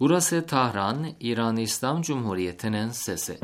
Burası Tahran, İran İslam Cumhuriyeti'nin sesi.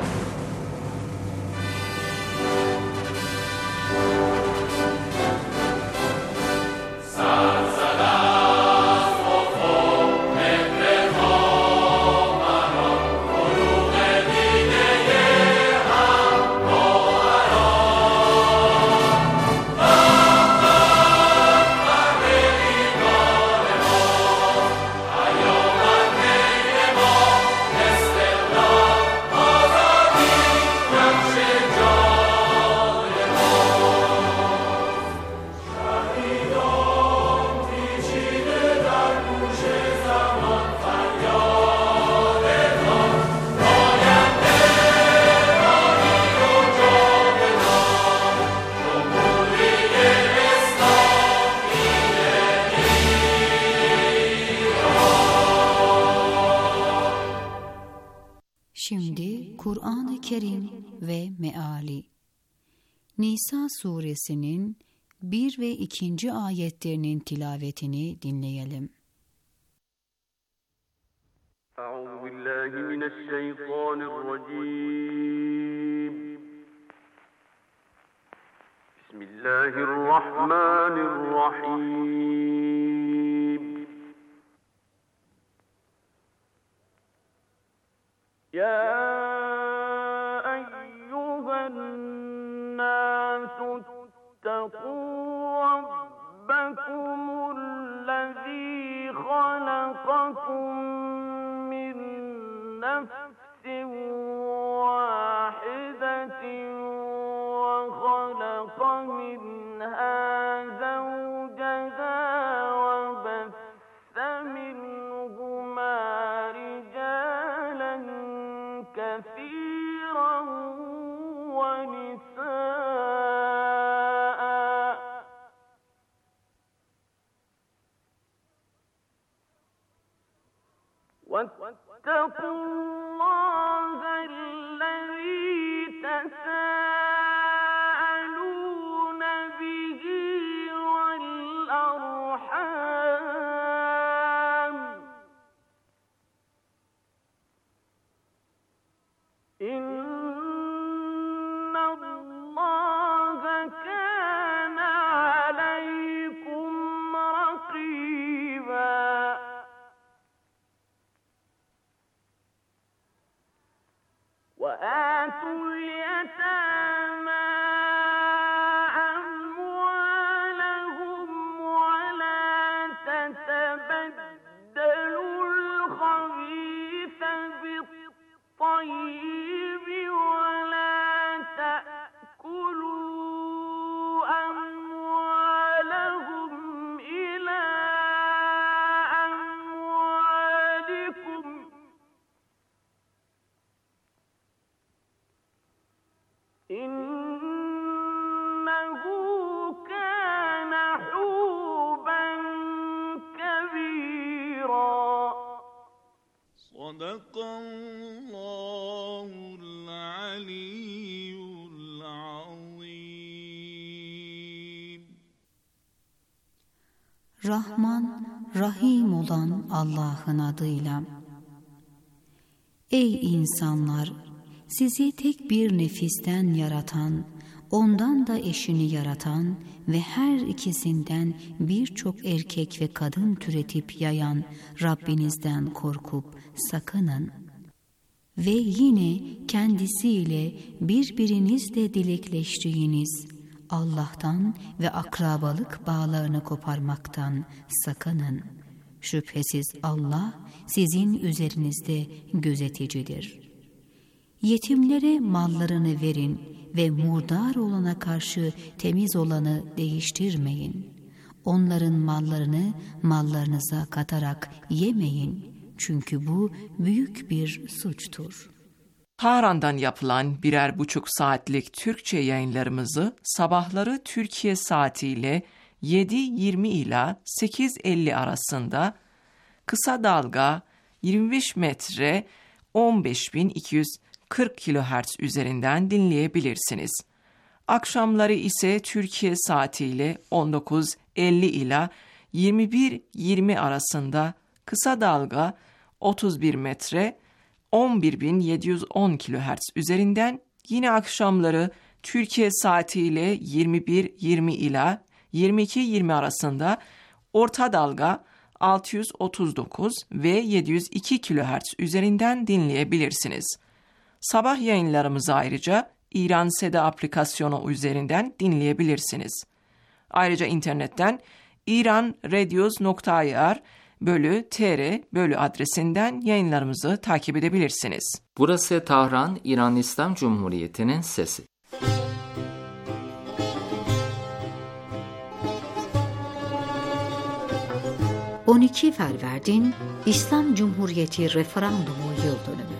Şimdi Kur'an-ı Kerim ve Meali. Nisa suresinin 1 ve 2. ayetlerinin tilavetini dinleyelim. Euzubillahimineşşeytanirracim. Bismillahirrahmanirrahim. Ya eyyühennâsü ittekû rabbekumullezî halakakum min nefsin vâhidetin ve halaka minhâ zevceha ve besse minhumâ ricâlen kefîran ve nisâ'an واتقوا الله الذي تساءلون به والأرحام إن الله كان عليكم رقيبا وآتوا اليتامى أموالهم ولا تتبدلوا الخبيث بالطيب ولا تأكلوا أموالهم إلى أموالكم إنه كان حوبا كبيرا صدق الله العلي العظيم. Rahman, Rahim olan Allah'ın adıyla. Ey insanlar! Sizi tek bir nefisten yaratan, ondan da eşini yaratan ve her ikisinden birçok erkek ve kadın türetip yayan Rabbinizden korkup sakının. Ve yine kendisiyle birbirinizle dilekleştiğiniz Allah'tan ve akrabalık bağlarını koparmaktan sakının. Şüphesiz Allah sizin üzerinizde gözeticidir. Yetimlere mallarını verin ve murdar olana karşı temiz olanı değiştirmeyin. Onların mallarını mallarınıza katarak yemeyin. Çünkü bu büyük bir suçtur. Tahran'dan yapılan 1,5 saatlik Türkçe yayınlarımızı sabahları Türkiye saatiyle 7:20 ila 8:50 arasında kısa dalga 25 metre 15.240 kHz üzerinden dinleyebilirsiniz. Akşamları ise Türkiye saatiyle 19:50 ila 21:20 arasında kısa dalga 31 metre 11.710 kHz üzerinden, yine akşamları Türkiye saatiyle 21:20 ila 22:20 arasında orta dalga 639 ve 702 kHz üzerinden dinleyebilirsiniz. Sabah yayınlarımızı ayrıca İran Seda aplikasyonu üzerinden dinleyebilirsiniz. Ayrıca internetten iranradios.ir/tr adresinden yayınlarımızı takip edebilirsiniz. Burası Tahran, İran İslam Cumhuriyeti'nin sesi. ...12 Ferverdin İslam Cumhuriyeti referandumu yıl dönümü.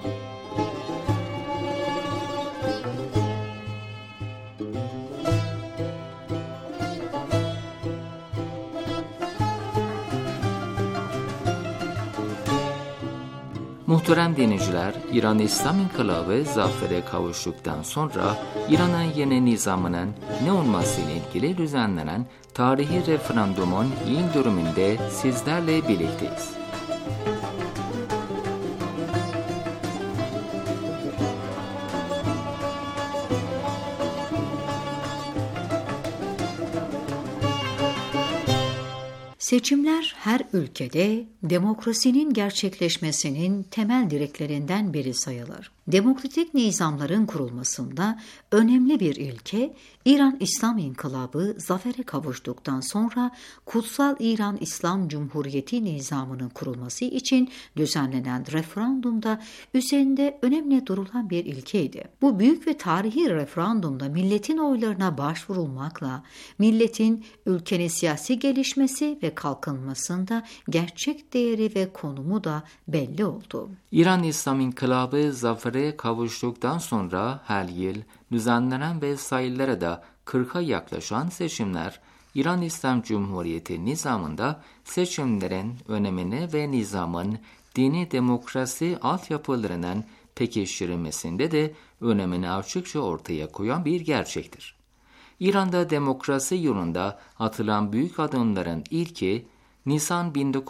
Muhterem dinleyiciler, İran İslam İnkılabı zafere kavuştuktan sonra İran'ın yeni nizamının ne olmasıyla ilgili düzenlenen tarihi referandumun yıl dönümünde sizlerle birlikteyiz. Seçimler her ülkede demokrasinin gerçekleşmesinin temel direklerinden biri sayılır. Demokratik nizamların kurulmasında önemli bir ilke, İran İslam İnkılabı zafere kavuştuktan sonra Kutsal İran İslam Cumhuriyeti nizamının kurulması için düzenlenen referandumda üzerinde önemli durulan bir ilkeydi. Bu büyük ve tarihi referandumda milletin oylarına başvurulmakla milletin ülkenin siyasi gelişmesi ve kalkınmasında gerçek değeri ve konumu da belli oldu. İran İslam İnkılabı zafere kavuştuktan sonra her yıl düzenlenen ve sayılara da 40'a yaklaşan seçimler, İran İslam Cumhuriyeti nizamında seçimlerin önemini ve nizamın dini demokrasi altyapılarının pekiştirilmesinde de önemini açıkça ortaya koyan bir gerçektir. İran'da demokrasi yolunda atılan büyük adımların ilki, Nisan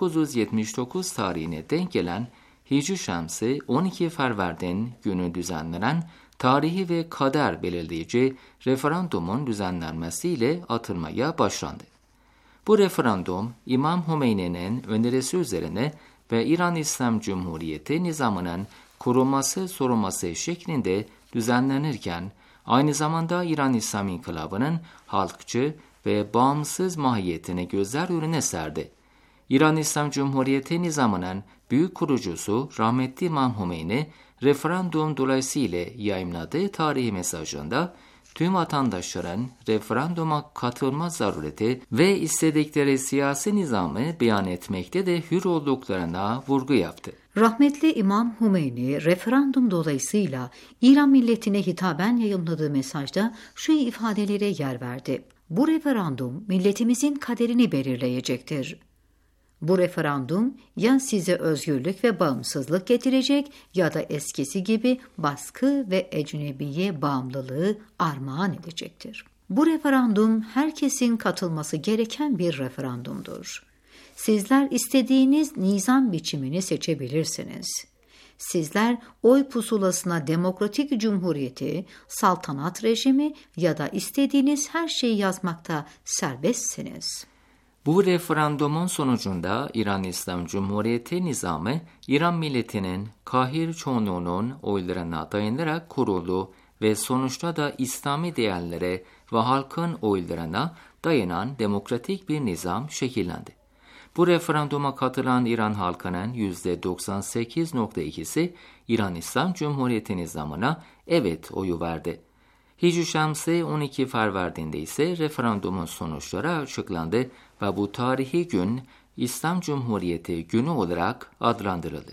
1979 tarihine denk gelen Hicri Şemsi 12 Ferverdin günü düzenlenen tarihi ve kader belirleyici referandumun düzenlenmesiyle atılmaya başlandı. Bu referandum, İmam Hümeyni'nin önerisi üzerine ve İran İslam Cumhuriyeti nizamının korunması şeklinde düzenlenirken, aynı zamanda İran İslam İnkılabı'nın halkçı ve bağımsız mahiyetini gözler önüne serdi. İran İslam Cumhuriyeti nizamının büyük kurucusu rahmetli İmam Hümeyni, referandum dolayısıyla yayımladığı tarihi mesajında tüm vatandaşların referanduma katılma zarureti ve istedikleri siyasi nizamı beyan etmekte de hür olduklarına vurgu yaptı. Rahmetli İmam Hümeyni, referandum dolayısıyla İran milletine hitaben yayımladığı mesajda şu ifadelere yer verdi. Bu referandum milletimizin kaderini belirleyecektir. Bu referandum ya size özgürlük ve bağımsızlık getirecek ya da eskisi gibi baskı ve ecnebiye bağımlılığı armağan edecektir. Bu referandum herkesin katılması gereken bir referandumdur. Sizler istediğiniz nizam biçimini seçebilirsiniz. Sizler oy pusulasına demokratik cumhuriyeti, saltanat rejimi ya da istediğiniz her şeyi yazmakta serbestsiniz. Bu referandumun sonucunda İran İslam Cumhuriyeti nizamı, İran milletinin kahir çoğunluğunun oylarına dayanarak kuruldu ve sonuçta da İslami değerlere ve halkın oylarına dayanan demokratik bir nizam şekillendi. Bu referanduma katılan İran halkının %98.2'si İran İslam Cumhuriyeti nizamına evet oyu verdi. Hicri Şemsi 12 Ferverdin'de ise referandumun sonuçları açıklandı ve bu tarihi gün İslam Cumhuriyeti Günü olarak adlandırıldı.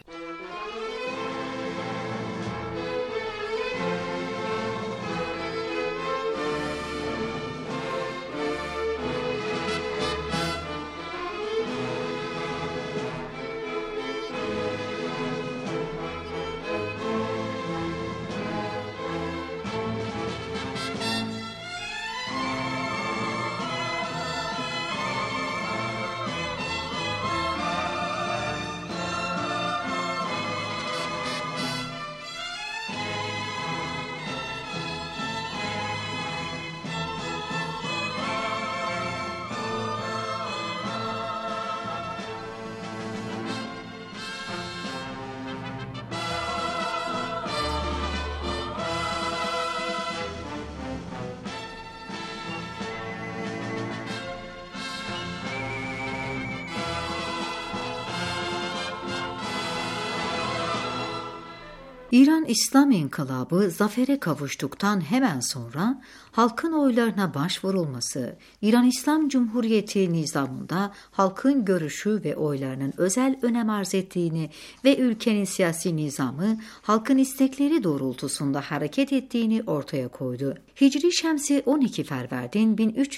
İran İslam İnkılabı zafere kavuştuktan hemen sonra halkın oylarına başvurulması, İran İslam Cumhuriyeti nizamında halkın görüşü ve oylarının özel önem arz ettiğini ve ülkenin siyasi nizamı halkın istekleri doğrultusunda hareket ettiğini ortaya koydu. Hicri Şemsi 12 Ferverdin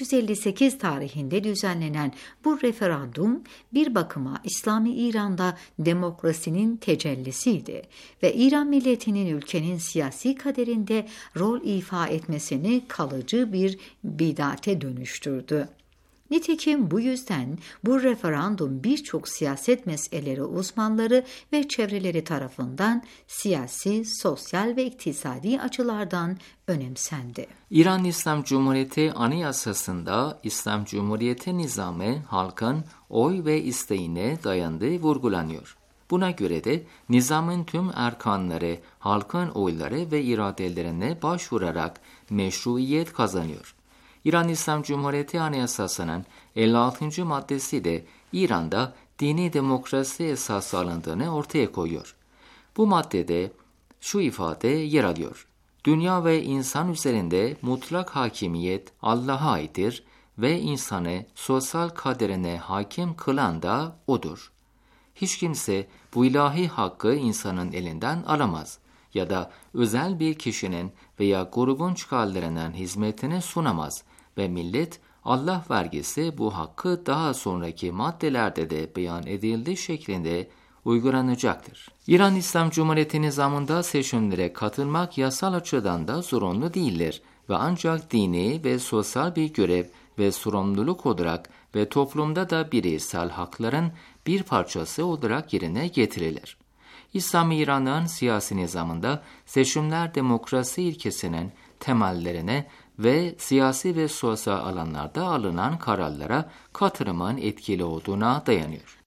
1358 tarihinde düzenlenen bu referandum bir bakıma İslami İran'da demokrasinin tecellisiydi ve İran milletinin ülkenin siyasi kaderinde rol ifa etmesini kalıcı bir bidate dönüştürdü. Nitekim bu yüzden bu referandum birçok siyaset meseleleri uzmanları ve çevreleri tarafından siyasi, sosyal ve iktisadi açılardan önemsendi. İran İslam Cumhuriyeti Anayasası'nda İslam Cumhuriyeti nizamı halkın oy ve isteğine dayandığı vurgulanıyor. Buna göre de nizamın tüm erkanları halkın oyları ve iradelerine başvurarak meşruiyet kazanıyor. İran İslam Cumhuriyeti Anayasası'nın 56. maddesi de İran'da dini demokrasi esası alındığını ortaya koyuyor. Bu maddede şu ifade yer alıyor: dünya ve insan üzerinde mutlak hakimiyet Allah'a aittir ve insanı sosyal kaderine hakim kılan da O'dur. Hiç kimse bu ilahi hakkı insanın elinden alamaz ya da özel bir kişinin veya grubun çıkarlarının hizmetine sunamaz ve millet Allah vergisi bu hakkı daha sonraki maddelerde de beyan edildiği şeklinde uygulanacaktır. İran İslam Cumhuriyeti nizamında seçimlere katılmak yasal açıdan da zorunlu değildir ve ancak dini ve sosyal bir görev ve sorumluluk olarak ve toplumda da bireysel hakların bir parçası olarak yerine getirilir. İslami İran'ın siyasi nizamında seçimler demokrasi ilkesinin temellerine ve siyasi ve sosyal alanlarda alınan kararlara katılımın etkili olduğuna dayanıyor.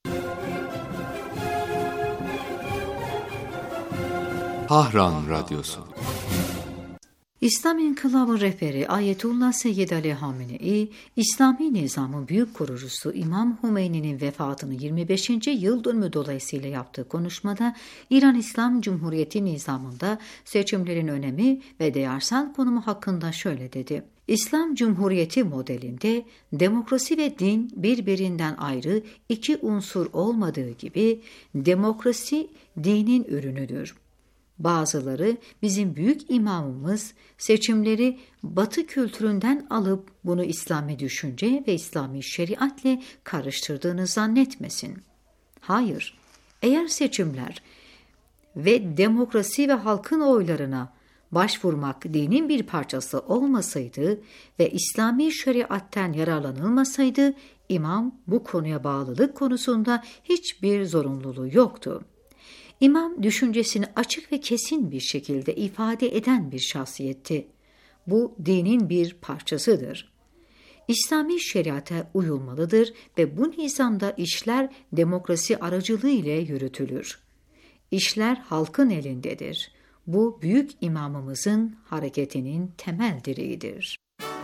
Tahran Radyosu. İslam İnkılabı rehberi Ayetullah Seyyid Ali Hamenei, İslami nizamın büyük kurucusu İmam Hümeyni'nin vefatının 25. yıl dönümü dolayısıyla yaptığı konuşmada İran İslam Cumhuriyeti nizamında seçimlerin önemi ve değersel konumu hakkında şöyle dedi: İslam Cumhuriyeti modelinde demokrasi ve din birbirinden ayrı iki unsur olmadığı gibi demokrasi dinin ürünüdür. Bazıları bizim büyük imamımız seçimleri Batı kültüründen alıp bunu İslami düşünce ve İslami şeriatle karıştırdığını zannetmesin. Hayır, eğer seçimler ve demokrasi ve halkın oylarına başvurmak dinin bir parçası olmasaydı ve İslami şeriatten yararlanılmasaydı, imam bu konuya bağlılık konusunda hiçbir zorunluluğu yoktu. İmam düşüncesini açık ve kesin bir şekilde ifade eden bir şahsiyetti. Bu dinin bir parçasıdır. İslami şeriata uyulmalıdır ve bu nizamda işler demokrasi aracılığı ile yürütülür. İşler halkın elindedir. Bu büyük imamımızın hareketinin temel direğidir.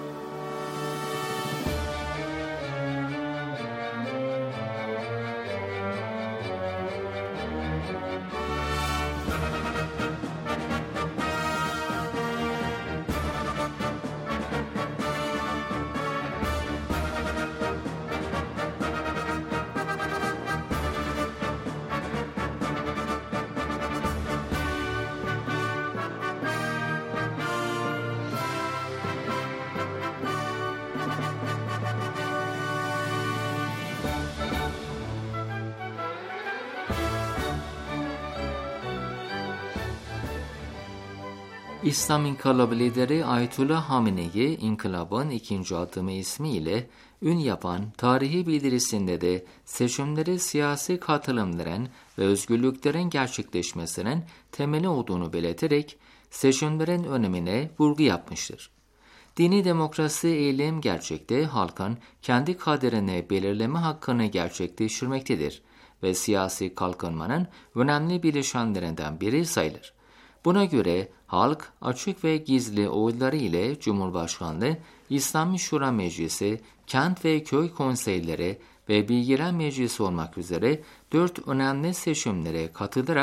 İslam İnkılabı lideri Ayetullah Hamenei, İnkılabın ikinci adımı ismiyle ün yapan tarihi bildirisinde de seçimleri siyasi katılımların ve özgürlüklerin gerçekleşmesinin temeli olduğunu belirterek seçimlerin önemine vurgu yapmıştır. Dini demokrasi eylem gerçekte halkın kendi kaderini belirleme hakkını gerçekleştirmektedir ve siyasi kalkınmanın önemli bileşenlerinden biri sayılır. Buna göre halk açık ve gizli oyları ile Cumhurbaşkanlığı, İslami Şura Meclisi, kent ve köy konseyleri ve bilgiler meclisi olmak üzere 4 önemli seçimlere katılarak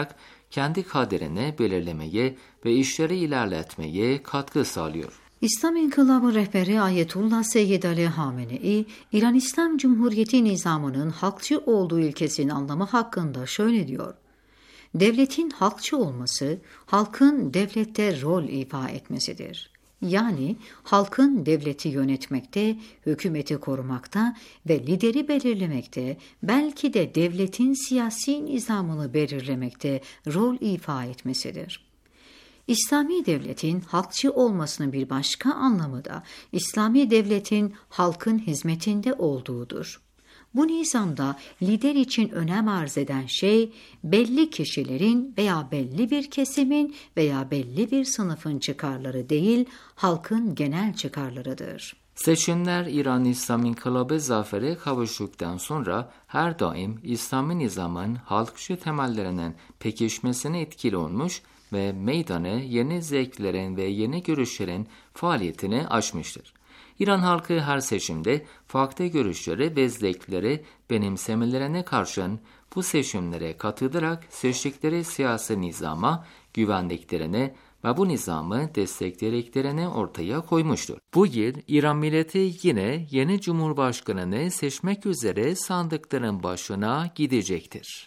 kendi kaderini belirlemeye ve işleri ilerletmeye katkı sağlıyor. İslam İnkılabı rehberi Ayetullah Seyyid Ali Hamenei, İran İslam Cumhuriyeti nizamının halkçı olduğu ilkesinin anlamı hakkında şöyle diyor: devletin halkçı olması, halkın devlette rol ifa etmesidir. Yani halkın devleti yönetmekte, hükümeti korumakta ve lideri belirlemekte, belki de devletin siyasi nizamını belirlemekte rol ifa etmesidir. İslami devletin halkçı olmasının bir başka anlamı da İslami devletin halkın hizmetinde olduğudur. Bu nizamda lider için önem arz eden şey belli kişilerin veya belli bir kesimin veya belli bir sınıfın çıkarları değil, halkın genel çıkarlarıdır. Seçimler İran İslam İnkılabı zafere kavuştuktan sonra her daim İslami nizamın halkçı temellerinin pekişmesine etkili olmuş ve meydanı yeni zevklerin ve yeni görüşlerin faaliyetini açmıştır. İran halkı her seçimde farklı görüşleri ve zevkleri benimsemelerine karşın bu seçimlere katılarak seçtikleri siyasi nizama güvendiklerini ve bu nizamı desteklediklerini ortaya koymuştur. Bu yıl İran milleti yine yeni cumhurbaşkanını seçmek üzere sandıkların başına gidecektir.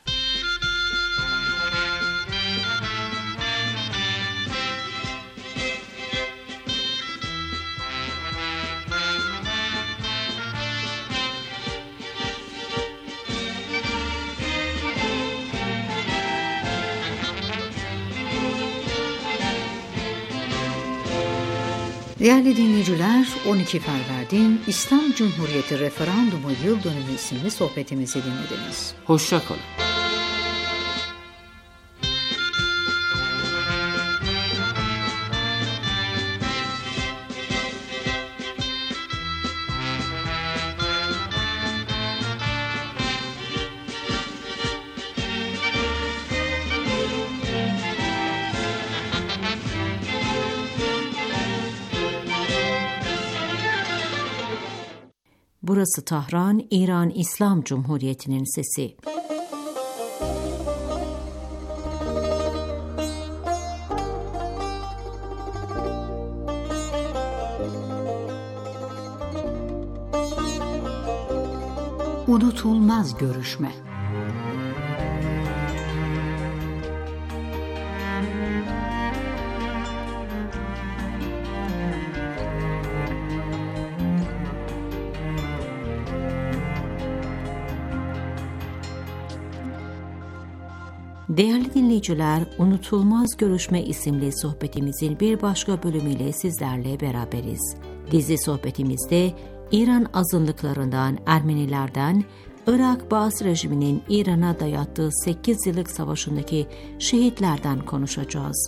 Değerli dinleyiciler, 12 Ferverdin İslam Cumhuriyeti Referandumu Yıl Dönümü isimli sohbetimizi dinlediniz. Hoşça kalın. Burası Tahran, İran İslam Cumhuriyeti'nin sesi. Unutulmaz görüşme. Değerli dinleyiciler, Unutulmaz Görüşme isimli sohbetimizin bir başka bölümüyle sizlerle beraberiz. Dizi sohbetimizde İran azınlıklarından, Ermenilerden, Irak Baas rejiminin İran'a dayattığı 8 yıllık savaşındaki şehitlerden konuşacağız.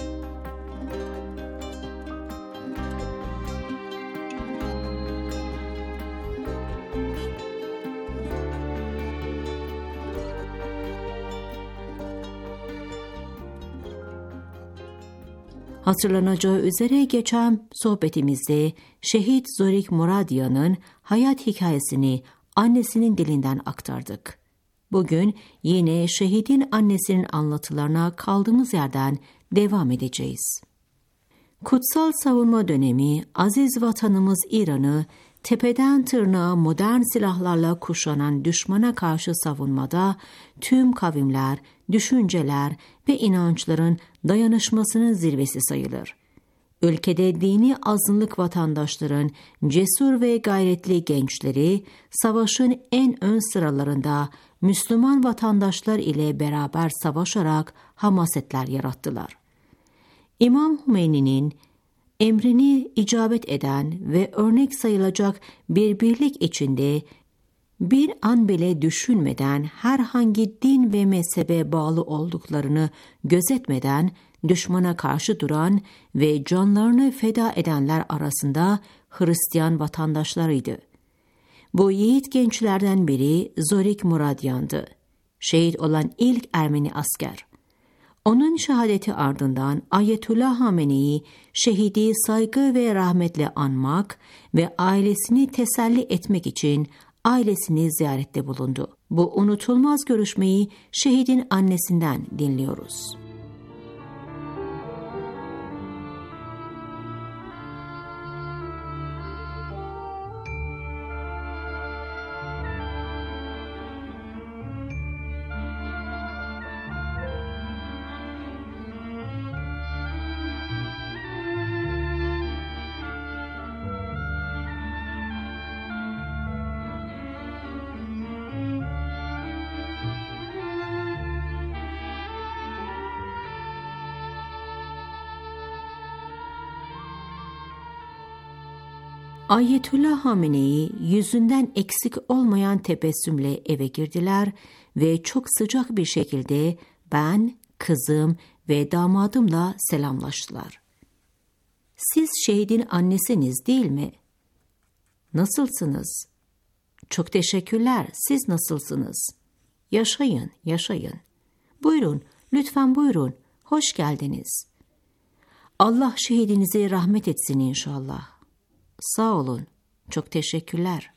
Hatırlanacağı üzere geçen sohbetimizde şehit Zorik Muradyan'ın hayat hikayesini annesinin dilinden aktardık. Bugün yine şehidin annesinin anlatılarına kaldığımız yerden devam edeceğiz. Kutsal savunma dönemi, aziz vatanımız İran'ı tepeden tırnağa modern silahlarla kuşanan düşmana karşı savunmada tüm kavimler, düşünceler ve inançların dayanışmasının zirvesi sayılır. Ülkede dini azınlık vatandaşların cesur ve gayretli gençleri savaşın en ön sıralarında Müslüman vatandaşlar ile beraber savaşarak hamasetler yarattılar. İmam Hümeyni'nin emrini icabet eden ve örnek sayılacak bir birlik içinde bir an bile düşünmeden herhangi din ve mezhebe bağlı olduklarını gözetmeden düşmana karşı duran ve canlarını feda edenler arasında Hristiyan vatandaşlarıydı. Bu yiğit gençlerden biri Zorik Muradyan'dı. Şehit olan ilk Ermeni asker. Onun şehadeti ardından Ayetullah Hamenei şehidi saygı ve rahmetle anmak ve ailesini teselli etmek için ailesini ziyarette bulundu. Bu unutulmaz görüşmeyi şehidin annesinden dinliyoruz. Ayetullah Hamenei yüzünden eksik olmayan tebessümle eve girdiler ve çok sıcak bir şekilde ben, kızım ve damadımla selamlaştılar. Siz şehidin annesiniz değil mi? Nasılsınız? Çok teşekkürler. Siz nasılsınız? Yaşayın, yaşayın. Buyurun, lütfen buyurun. Hoş geldiniz. Allah şehidinize rahmet etsin inşallah. Sağ olun. Çok teşekkürler.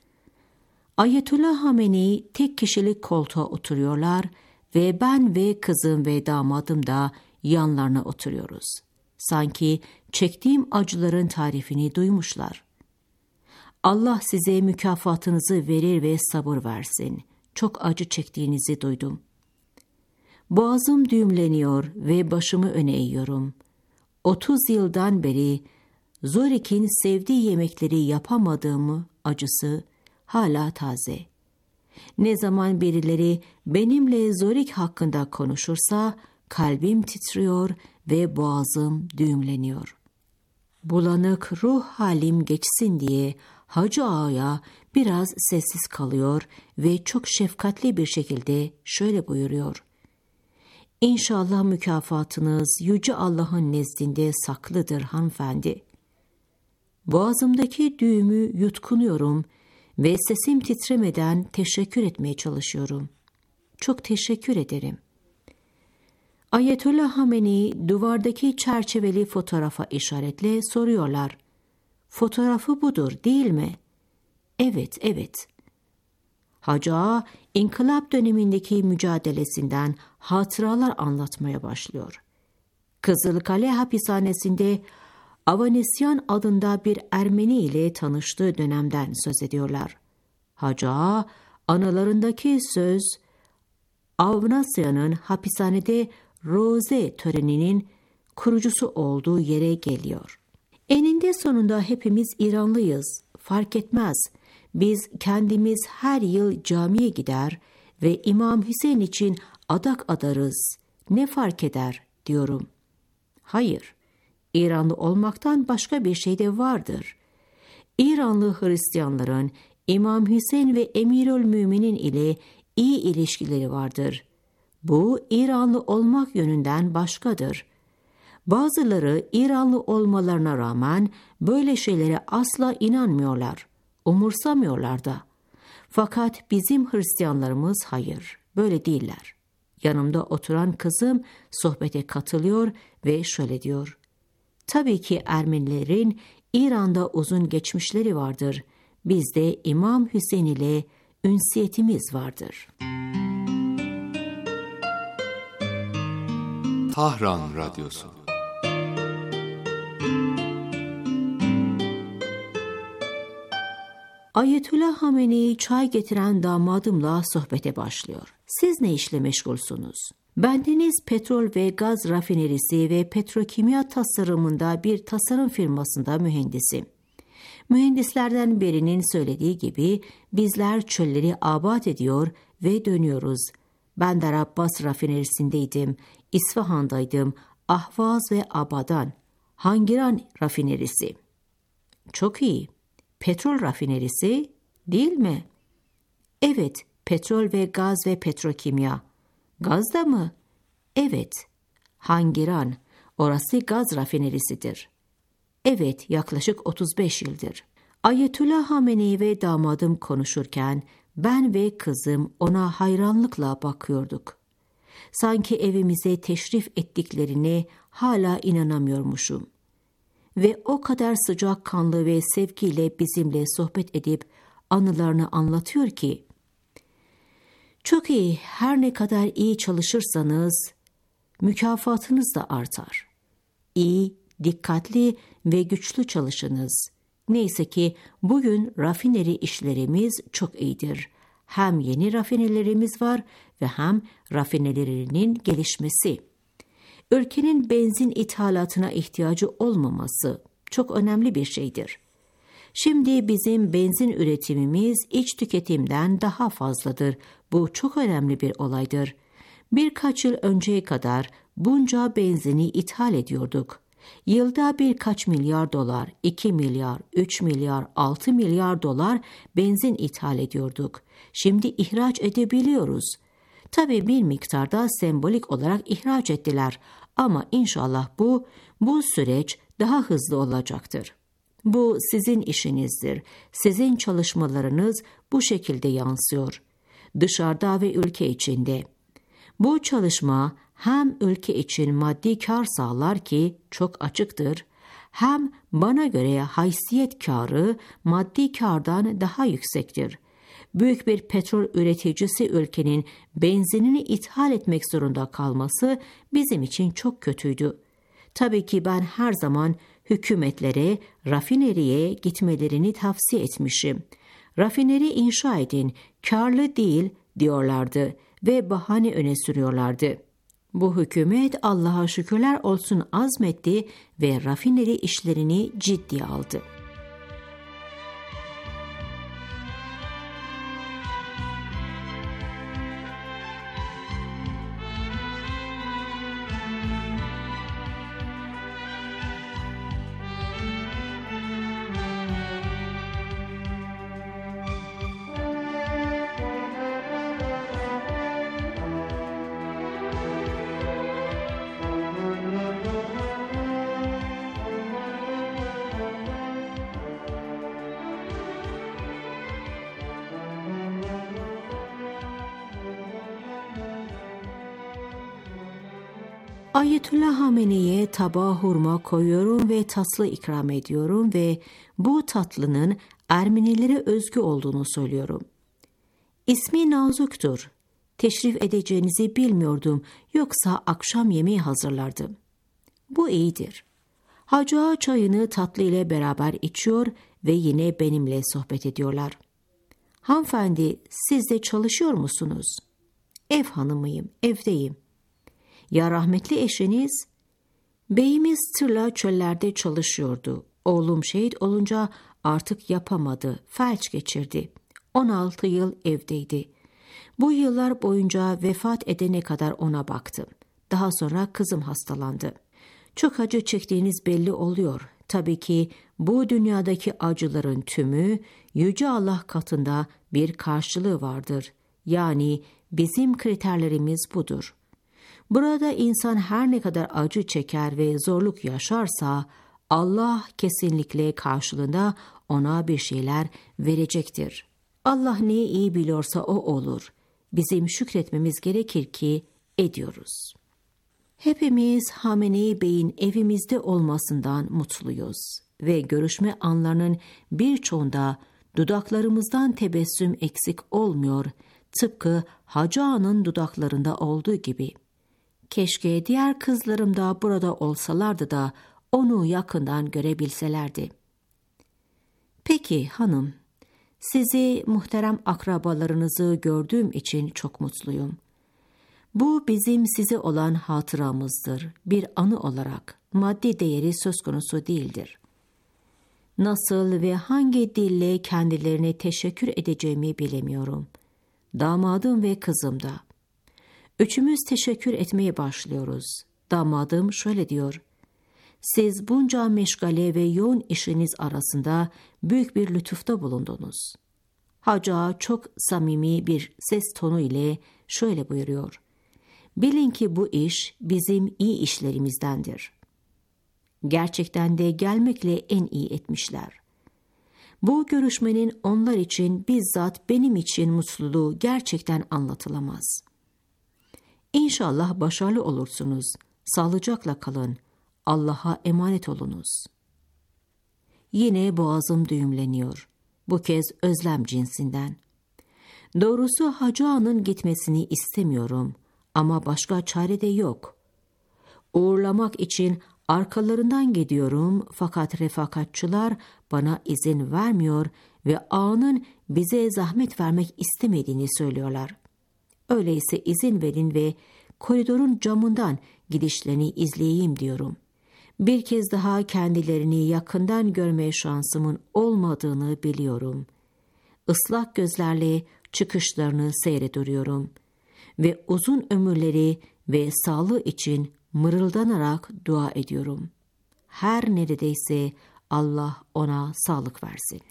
Ayetullah Hamenei tek kişilik koltuğa oturuyorlar ve ben ve kızım ve damadım da yanlarına oturuyoruz. Sanki çektiğim acıların tarifini duymuşlar. Allah size mükafatınızı verir ve sabır versin. Çok acı çektiğinizi duydum. Boğazım düğümleniyor ve başımı öne eğiyorum. 30 yıldan beri Zorik'in sevdiği yemekleri yapamadığımı acısı hala taze. Ne zaman birileri benimle Zorik hakkında konuşursa kalbim titriyor ve boğazım düğümleniyor. Bulanık ruh halim geçsin diye Hacı Ağa'ya biraz sessiz kalıyor ve çok şefkatli bir şekilde şöyle buyuruyor. İnşallah mükafatınız Yüce Allah'ın nezdinde saklıdır hanımefendi. Boğazımdaki düğümü yutkunuyorum ve sesim titremeden teşekkür etmeye çalışıyorum. Çok teşekkür ederim. Ayetullah Hamenei duvardaki çerçeveli fotoğrafa işaretle soruyorlar. Fotoğrafı budur değil mi? Evet, evet. Hacı Ağa, İnkılap dönemindeki mücadelesinden hatıralar anlatmaya başlıyor. Kızılkale hapishanesinde Avanesyan adında bir Ermeni ile tanıştığı dönemden söz ediyorlar. Hacı Ağa, anılarındaki söz, Avanesyan'ın hapishanede roze töreninin kurucusu olduğu yere geliyor. Eninde sonunda hepimiz İranlıyız, fark etmez. Biz kendimiz her yıl camiye gider ve İmam Hüseyin için adak adarız. Ne fark eder diyorum. Hayır, İranlı olmaktan başka bir şey de vardır. İranlı Hristiyanların İmam Hüseyin ve Emirülmüminin ile iyi ilişkileri vardır. Bu İranlı olmak yönünden başkadır. Bazıları İranlı olmalarına rağmen böyle şeylere asla inanmıyorlar, umursamıyorlar da. Fakat bizim Hristiyanlarımız hayır, böyle değiller. Yanımda oturan kızım sohbete katılıyor ve şöyle diyor. Tabii ki Ermenilerin İran'da uzun geçmişleri vardır. Bizde İmam Hüseyin ile ünsiyetimiz vardır. Tahran Radyosu. Ayetullah Hamenei çay getiren damadımla sohbete başlıyor. Siz ne işle meşgulsünüz? Bendeniz petrol ve gaz rafinerisi ve petrokimya tasarımında bir tasarım firmasında mühendisim. Mühendislerden birinin söylediği gibi bizler çölleri abat ediyor ve dönüyoruz. Ben de Abbas rafinerisindeydim, İsfahan'daydım, Ahvaz ve Abadan, Hangiran rafinerisi. Çok iyi. Petrol rafinerisi değil mi? Evet, petrol ve gaz ve petrokimya. Gaz da mı? Evet. Hangiran, orası gaz rafinerisidir. Evet, yaklaşık 35 yıldır. Ayetullah Hamenei ve damadım konuşurken ben ve kızım ona hayranlıkla bakıyorduk. Sanki evimize teşrif ettiklerine hala inanamıyormuşum. Ve o kadar sıcakkanlı ve sevgiyle bizimle sohbet edip anılarını anlatıyor ki, çok iyi, her ne kadar iyi çalışırsanız mükafatınız da artar. İyi, dikkatli ve güçlü çalışınız. Neyse ki bugün rafineri işlerimiz çok iyidir. Hem yeni rafinelerimiz var ve hem rafinelerinin gelişmesi. Ülkenin benzin ithalatına ihtiyacı olmaması çok önemli bir şeydir. Şimdi bizim benzin üretimimiz iç tüketimden daha fazladır. Bu çok önemli bir olaydır. Birkaç yıl önceye kadar bunca benzini ithal ediyorduk. Yılda birkaç milyar dolar, 2 milyar, 3 milyar, 6 milyar dolar benzin ithal ediyorduk. Şimdi ihraç edebiliyoruz. Tabii bir miktarda sembolik olarak ihraç ettiler ama inşallah bu süreç daha hızlı olacaktır. Bu sizin işinizdir. Sizin çalışmalarınız bu şekilde yansıyor. Dışarıda ve ülke içinde. Bu çalışma hem ülke için maddi kar sağlar ki çok açıktır, hem bana göre haysiyet kârı maddi kârdan daha yüksektir. Büyük bir petrol üreticisi ülkenin benzinini ithal etmek zorunda kalması bizim için çok kötüydü. Tabii ki ben her zaman hükümetlere rafineriye gitmelerini tavsiye etmişim. Rafineri inşa edin, kârlı değil diyorlardı ve bahane öne sürüyorlardı. Bu hükümet Allah'a şükürler olsun azmetti ve rafineri işlerini ciddiye aldı. Ayetullah Hamene'ye tabağa hurma koyuyorum ve tatlı ikram ediyorum ve bu tatlının Ermenilere özgü olduğunu söylüyorum. İsmi Nazuk'tur. Teşrif edeceğinizi bilmiyordum, yoksa akşam yemeği hazırlardım. Bu iyidir. Hacı Ağa çayını tatlı ile beraber içiyor ve yine benimle sohbet ediyorlar. Hanımefendi, siz de çalışıyor musunuz? Ev hanımıyım, evdeyim. Ya rahmetli eşiniz? Beyimiz tırla çöllerde çalışıyordu. Oğlum şehit olunca artık yapamadı, felç geçirdi. 16 yıl evdeydi. Bu yıllar boyunca vefat edene kadar ona baktım. Daha sonra kızım hastalandı. Çok acı çektiğiniz belli oluyor. Tabii ki bu dünyadaki acıların tümü Yüce Allah katında bir karşılığı vardır. Yani bizim kriterlerimiz budur. Burada insan her ne kadar acı çeker ve zorluk yaşarsa Allah kesinlikle karşılığında ona bir şeyler verecektir. Allah neyi iyi biliyorsa o olur. Bizim şükretmemiz gerekir ki ediyoruz. Hepimiz Hamenei Bey'in evimizde olmasından mutluyuz ve görüşme anlarının birçoğunda dudaklarımızdan tebessüm eksik olmuyor, tıpkı Hacı Ağa'nın dudaklarında olduğu gibi. Keşke diğer kızlarım da burada olsalardı da onu yakından görebilselerdi. Peki hanım, sizi muhterem akrabalarınızı gördüğüm için çok mutluyum. Bu bizim size olan hatıramızdır. Bir anı olarak maddi değeri söz konusu değildir. Nasıl ve hangi dille kendilerine teşekkür edeceğimi bilemiyorum. Damadım ve kızım da. Üçümüz teşekkür etmeye başlıyoruz. Damadım şöyle diyor: siz bunca meşgale ve yoğun işiniz arasında büyük bir lütufta bulundunuz. Hacı Ağa çok samimi bir ses tonu ile şöyle buyuruyor: bilin ki bu iş bizim iyi işlerimizdendir. Gerçekten de gelmekle en iyi etmişler. Bu görüşmenin onlar için bizzat benim için mutluluğu gerçekten anlatılamaz. İnşallah başarılı olursunuz. Sağlıcakla kalın. Allah'a emanet olunuz. Yine boğazım düğümleniyor. Bu kez özlem cinsinden. Doğrusu Hacı Ağa'nın gitmesini istemiyorum ama başka çare de yok. Uğurlamak için arkalarından gidiyorum fakat refakatçılar bana izin vermiyor ve ağanın bize zahmet vermek istemediğini söylüyorlar. Öyleyse izin verin ve koridorun camından gidişlerini izleyeyim diyorum. Bir kez daha kendilerini yakından görme şansımın olmadığını biliyorum. Islak gözlerle çıkışlarını seyrediyorum ve uzun ömürleri ve sağlığı için mırıldanarak dua ediyorum. her neredeyse Allah ona sağlık versin.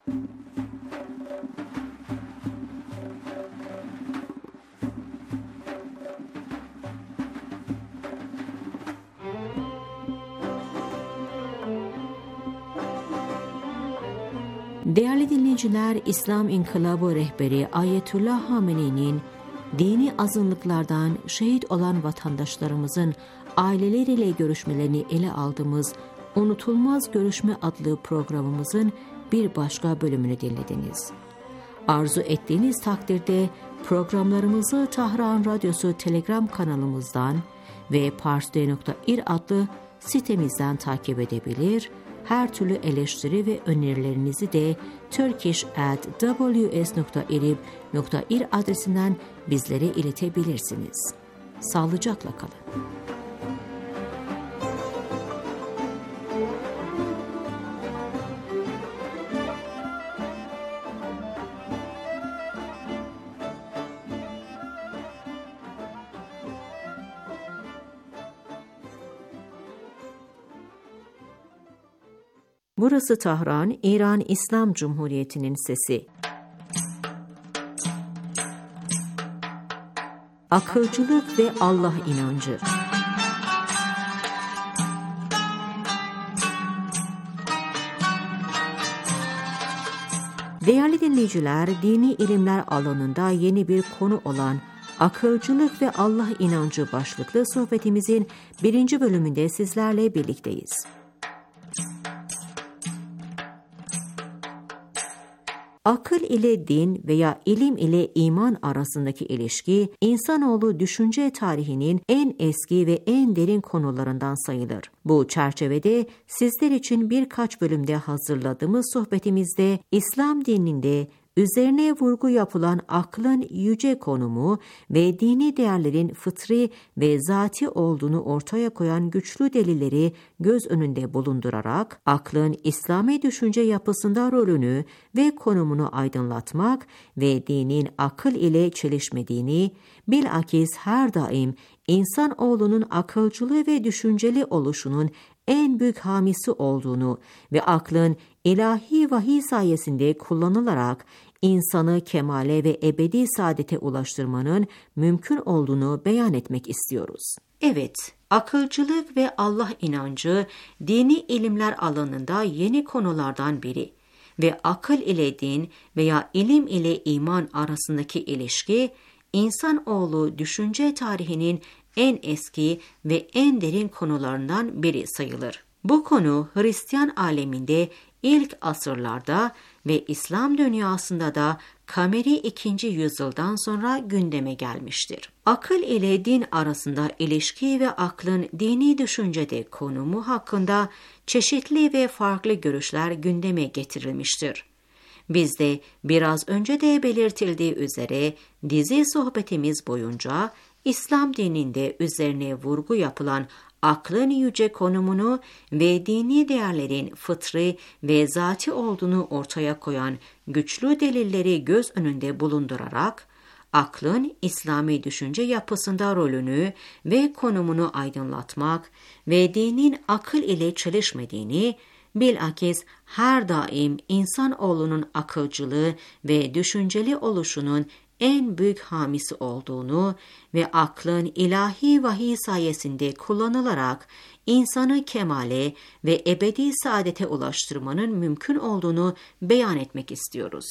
Değerli dinleyiciler, İslam İnkılabı rehberi Ayetullah Hamene'nin dini azınlıklardan şehit olan vatandaşlarımızın aileleriyle görüşmelerini ele aldığımız Unutulmaz Görüşme adlı programımızın bir başka bölümünü dinlediniz. Arzu ettiğiniz takdirde programlarımızı Tahran Radyosu Telegram kanalımızdan ve parstoday.ir adlı sitemizden takip edebilir, her türlü eleştiri ve önerilerinizi de turkish@ws.irib.ir adresinden bizlere iletebilirsiniz. Sağlıcakla kalın. Burası Tahran, İran İslam Cumhuriyeti'nin sesi. Akılcılık ve Allah inancı. Değerli dinleyiciler, dini ilimler alanında yeni bir konu olan akılcılık ve Allah inancı başlıklı sohbetimizin 1. bölümünde sizlerle birlikteyiz. Akıl ile din veya ilim ile iman arasındaki ilişki, insanoğlu düşünce tarihinin en eski ve en derin konularından sayılır. Bu çerçevede sizler için birkaç bölümde hazırladığımız sohbetimizde İslam dininde üzerine vurgu yapılan aklın yüce konumu ve dini değerlerin fıtri ve zati olduğunu ortaya koyan güçlü delilleri göz önünde bulundurarak aklın İslami düşünce yapısında rolünü ve konumunu aydınlatmak ve dinin akıl ile çelişmediğini, bilakis her daim insanoğlunun akılcılığı ve düşünceli oluşunun en büyük hamisi olduğunu ve aklın ilahi vahiy sayesinde kullanılarak insanı kemale ve ebedi saadete ulaştırmanın mümkün olduğunu beyan etmek istiyoruz. Evet, akılcılık ve Allah inancı dini ilimler alanında yeni konulardan biri ve akıl ile din veya ilim ile iman arasındaki ilişki, insanoğlu düşünce tarihinin en eski ve en derin konularından biri sayılır. Bu konu Hristiyan aleminde ilk asırlarda ve İslam dünyasında da Kameri 2. yüzyıldan sonra gündeme gelmiştir. Akıl ile din arasında ilişki ve aklın dini düşüncede konumu hakkında çeşitli ve farklı görüşler gündeme getirilmiştir. Biz de biraz önce de belirtildiği üzere dizi sohbetimiz boyunca İslam dininde üzerine vurgu yapılan aklın yüce konumunu ve dini değerlerin fıtri ve zati olduğunu ortaya koyan güçlü delilleri göz önünde bulundurarak, aklın İslami düşünce yapısında rolünü ve konumunu aydınlatmak ve dinin akıl ile çelişmediğini, bilakis her daim insanoğlunun akılcılığı ve düşünceli oluşunun en büyük hamisi olduğunu ve aklın ilahi vahiy sayesinde kullanılarak insanı kemale ve ebedi saadete ulaştırmanın mümkün olduğunu beyan etmek istiyoruz.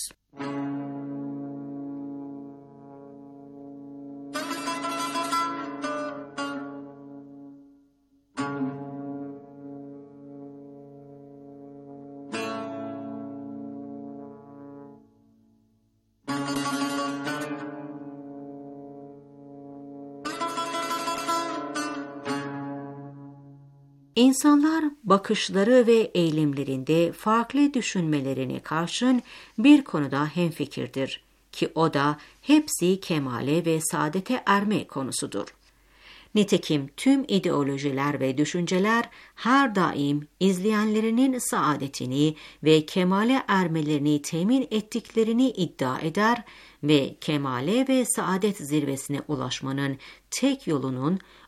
İnsanlar bakışları ve eylemlerinde farklı düşünmelerine karşın bir konuda hemfikirdir ki o da hepsi kemale ve saadete erme konusudur. Nitekim tüm ideolojiler ve düşünceler her daim izleyenlerinin saadetini ve kemale ermelerini temin ettiklerini iddia eder ve kemale ve saadet zirvesine ulaşmanın tek yolunun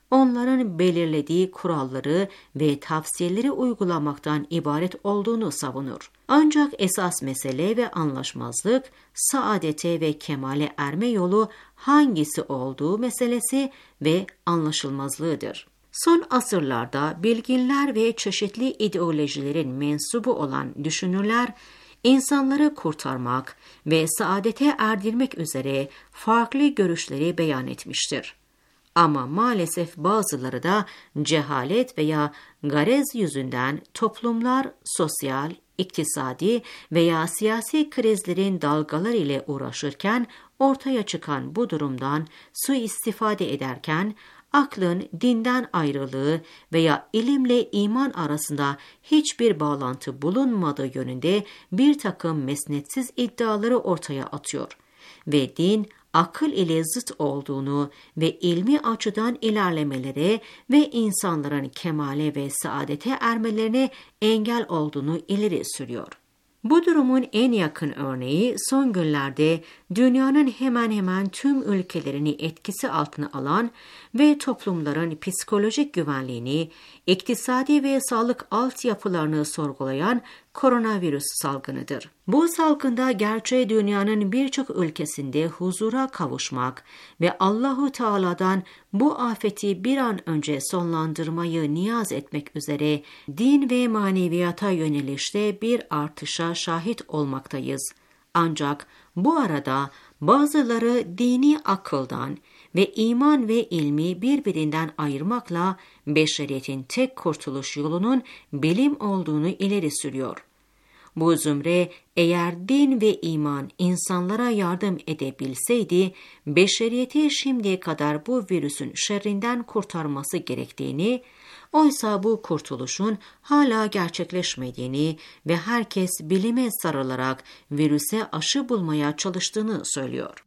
onların belirlediği kuralları ve tavsiyeleri uygulamaktan ibaret olduğunu savunur. Ancak esas mesele ve anlaşmazlık, saadete ve kemale erme yolu hangisi olduğu meselesi ve anlaşılmazlığıdır. Son asırlarda bilginler ve çeşitli ideolojilerin mensubu olan düşünürler, insanları kurtarmak ve saadete erdirmek üzere farklı görüşleri beyan etmiştir. Ama maalesef bazıları da cehalet veya garez yüzünden toplumlar sosyal, iktisadi veya siyasi krizlerin dalgaları ile uğraşırken ortaya çıkan bu durumdan suistifade ederken aklın dinden ayrılığı veya ilimle iman arasında hiçbir bağlantı bulunmadığı yönünde bir takım mesnetsiz iddiaları ortaya atıyor ve din akıl ile zıt olduğunu ve ilmi açıdan ilerlemelere ve insanların kemale ve saadete ermelerine engel olduğunu ileri sürüyor. Bu durumun en yakın örneği son günlerde dünyanın hemen hemen tüm ülkelerini etkisi altına alan ve toplumların psikolojik güvenliğini, iktisadi ve sağlık altyapılarını sorgulayan koronavirüs salgınıdır. Bu salgında gerçeği dünyanın birçok ülkesinde huzura kavuşmak ve Allahu Teala'dan bu afeti bir an önce sonlandırmayı niyaz etmek üzere din ve maneviyata yönelişte bir artışa şahit olmaktayız. Ancak bu arada bazıları dini akıldan ve iman ve ilmi birbirinden ayırmakla beşeriyetin tek kurtuluş yolunun bilim olduğunu ileri sürüyor. Bu zümre eğer din ve iman insanlara yardım edebilseydi, beşeriyeti şimdiye kadar bu virüsün şerrinden kurtarması gerektiğini, oysa bu kurtuluşun hala gerçekleşmediğini ve herkes bilime sarılarak virüse aşı bulmaya çalıştığını söylüyor.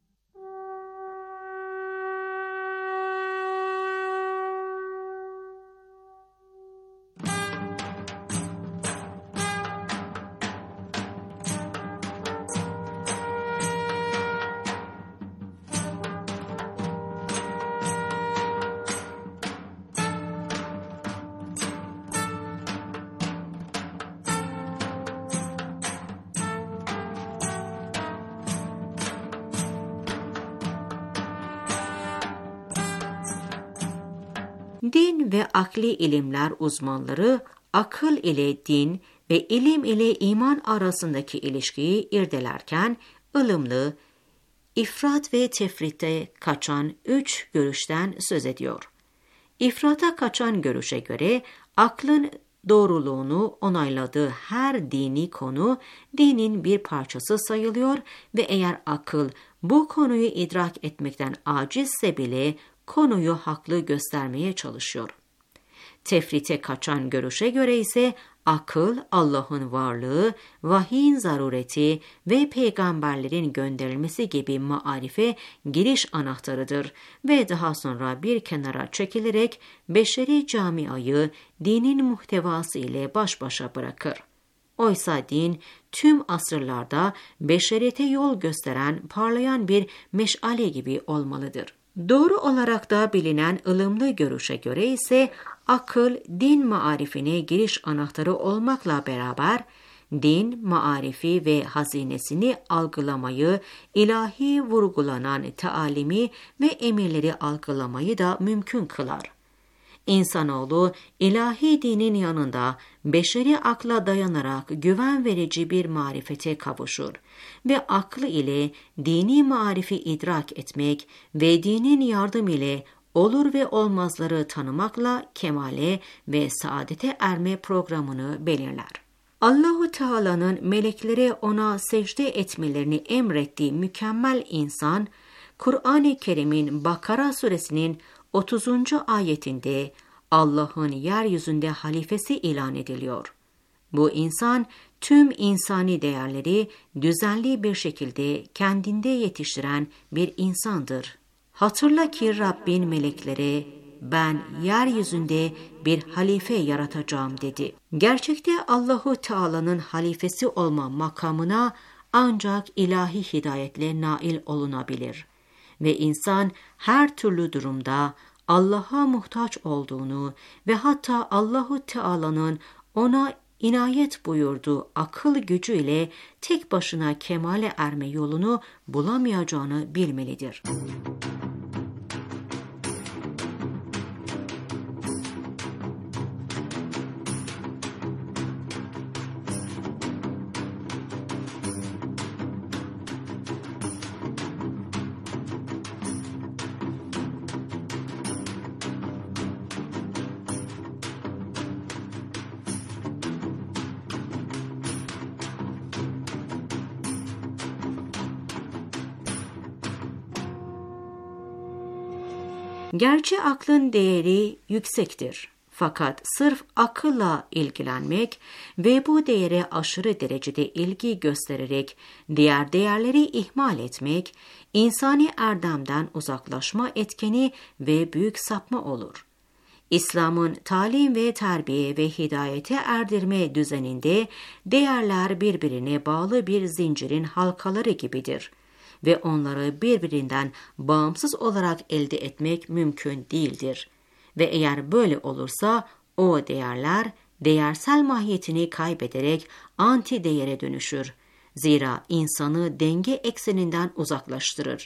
Din ve akli ilimler uzmanları akıl ile din ve ilim ile iman arasındaki ilişkiyi irdelerken ılımlı, ifrat ve tefrite kaçan 3 görüşten söz ediyor. İfrata kaçan görüşe göre aklın doğruluğunu onayladığı her dini konu dinin bir parçası sayılıyor ve eğer akıl bu konuyu idrak etmekten acizse bile konuyu haklı göstermeye çalışıyor. Tefrite kaçan görüşe göre ise akıl, Allah'ın varlığı, vahyin zarureti ve peygamberlerin gönderilmesi gibi maarife giriş anahtarıdır ve daha sonra bir kenara çekilerek beşeri camiayı dinin muhtevası ile baş başa bırakır. Oysa din tüm asırlarda beşeriyete yol gösteren parlayan bir meşale gibi olmalıdır. Doğru olarak da bilinen ılımlı görüşe göre ise akıl din maarifine giriş anahtarı olmakla beraber din maarifi ve hazinesini algılamayı, ilahi vurgulanan taalimi ve emirleri algılamayı da mümkün kılar. İnsanoğlu ilahi dinin yanında beşeri akla dayanarak güven verici bir marifete kavuşur ve aklı ile dini marifi idrak etmek ve dinin yardım ile olur ve olmazları tanımakla kemale ve saadete erme programını belirler. Allahu Teala'nın meleklere ona secde etmelerini emrettiği mükemmel insan, Kur'an-ı Kerim'in Bakara suresinin 30. ayetinde Allah'ın yeryüzünde halifesi ilan ediliyor. Bu insan tüm insani değerleri düzenli bir şekilde kendinde yetiştiren bir insandır. Hatırla ki Rabbin meleklere ben yeryüzünde bir halife yaratacağım dedi. Gerçekte Allahu Teala'nın halifesi olma makamına ancak ilahi hidayetle nail olunabilir. Ve insan her türlü durumda Allah'a muhtaç olduğunu ve hatta Allahu Teala'nın ona inayet buyurduğu akıl gücüyle tek başına kemale erme yolunu bulamayacağını bilmelidir. Gerçi aklın değeri yüksektir. Fakat sırf akılla ilgilenmek ve bu değere aşırı derecede ilgi göstererek diğer değerleri ihmal etmek, insani erdemden uzaklaşma etkeni ve büyük sapma olur. İslam'ın talim ve terbiye ve hidayete erdirme düzeninde değerler birbirine bağlı bir zincirin halkaları gibidir ve onları birbirinden bağımsız olarak elde etmek mümkün değildir. Ve eğer böyle olursa o değerler değersel mahiyetini kaybederek anti değere dönüşür. Zira insanı denge ekseninden uzaklaştırır.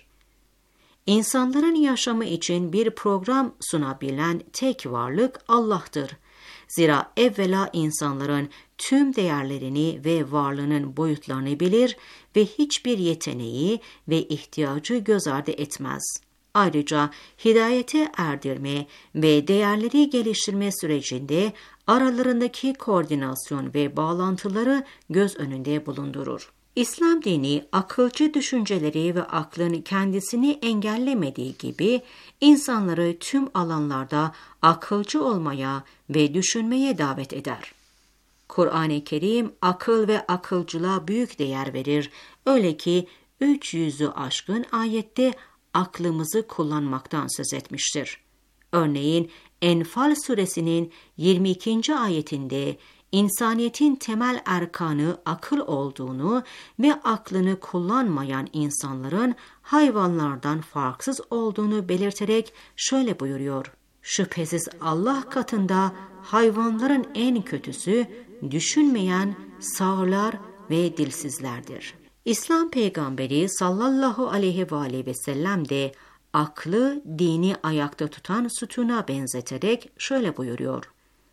İnsanların yaşamı için bir program sunabilen tek varlık Allah'tır. Zira evvela insanların tüm değerlerini ve varlığının boyutlarını bilir ve hiçbir yeteneği ve ihtiyacı göz ardı etmez. Ayrıca hidayete erdirme ve değerleri geliştirme sürecinde aralarındaki koordinasyon ve bağlantıları göz önünde bulundurur. İslam dini akılcı düşünceleri ve aklın kendisini engellemediği gibi insanları tüm alanlarda akılcı olmaya ve düşünmeye davet eder. Kur'an-ı Kerim akıl ve akılcılığa büyük değer verir. Öyle ki 300'ü aşkın ayette aklımızı kullanmaktan söz etmiştir. Örneğin Enfal suresinin 22. ayetinde insaniyetin temel erkanı akıl olduğunu ve aklını kullanmayan insanların hayvanlardan farksız olduğunu belirterek şöyle buyuruyor: Şüphesiz Allah katında hayvanların en kötüsü düşünmeyen sağırlar ve dilsizlerdir. İslam peygamberi sallallahu aleyhi ve sellem de aklı dini ayakta tutan sütuna benzeterek şöyle buyuruyor: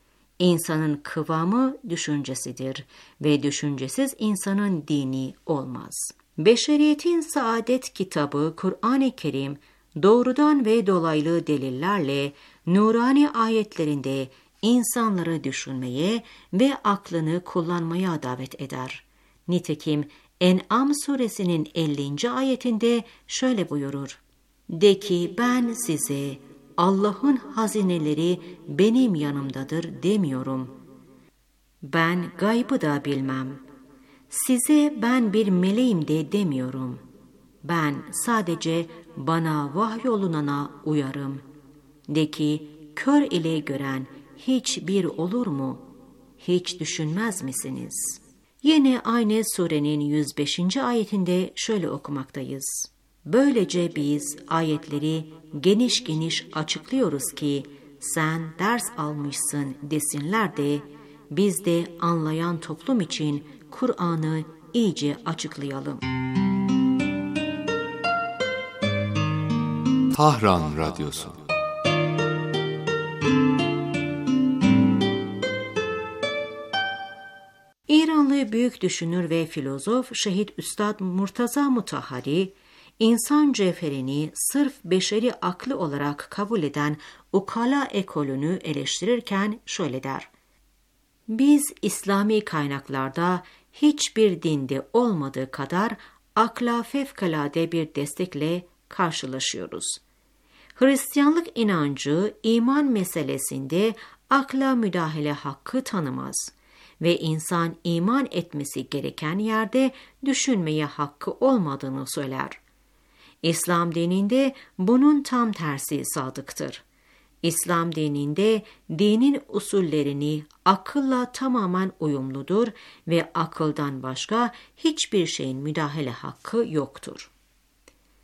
İnsanın kıvamı düşüncesidir ve düşüncesiz insanın dini olmaz. Beşeriyetin saadet kitabı Kur'an-ı Kerim doğrudan ve dolaylı delillerle nurani ayetlerinde insanları düşünmeye ve aklını kullanmaya davet eder. Nitekim En'am suresinin 50. ayetinde şöyle buyurur: De ki ben size Allah'ın hazineleri benim yanımdadır demiyorum. Ben gaybı da bilmem. Size ben bir meleğim de demiyorum. Ben sadece bana vahyolunana uyarım. De ki kör ile gören hiçbir olur mu? Hiç düşünmez misiniz? Yine aynı surenin 105. ayetinde şöyle okumaktayız: Böylece biz ayetleri geniş geniş açıklıyoruz ki sen ders almışsın desinler de biz de anlayan toplum için Kur'an'ı iyice açıklayalım. Tahran Radyosu. İranlı büyük düşünür ve filozof Şehit Üstad Murtaza Mutahhari, İnsan cevherini sırf beşeri aklı olarak kabul eden ukala ekolünü eleştirirken şöyle der: Biz İslami kaynaklarda hiçbir dinde olmadığı kadar akla fevkalade bir destekle karşılaşıyoruz. Hristiyanlık inancı iman meselesinde akla müdahale hakkı tanımaz ve insan iman etmesi gereken yerde düşünmeye hakkı olmadığını söyler. İslam dininde bunun tam tersi sadıktır. İslam dininde dinin usullerini akılla tamamen uyumludur ve akıldan başka hiçbir şeyin müdahale hakkı yoktur.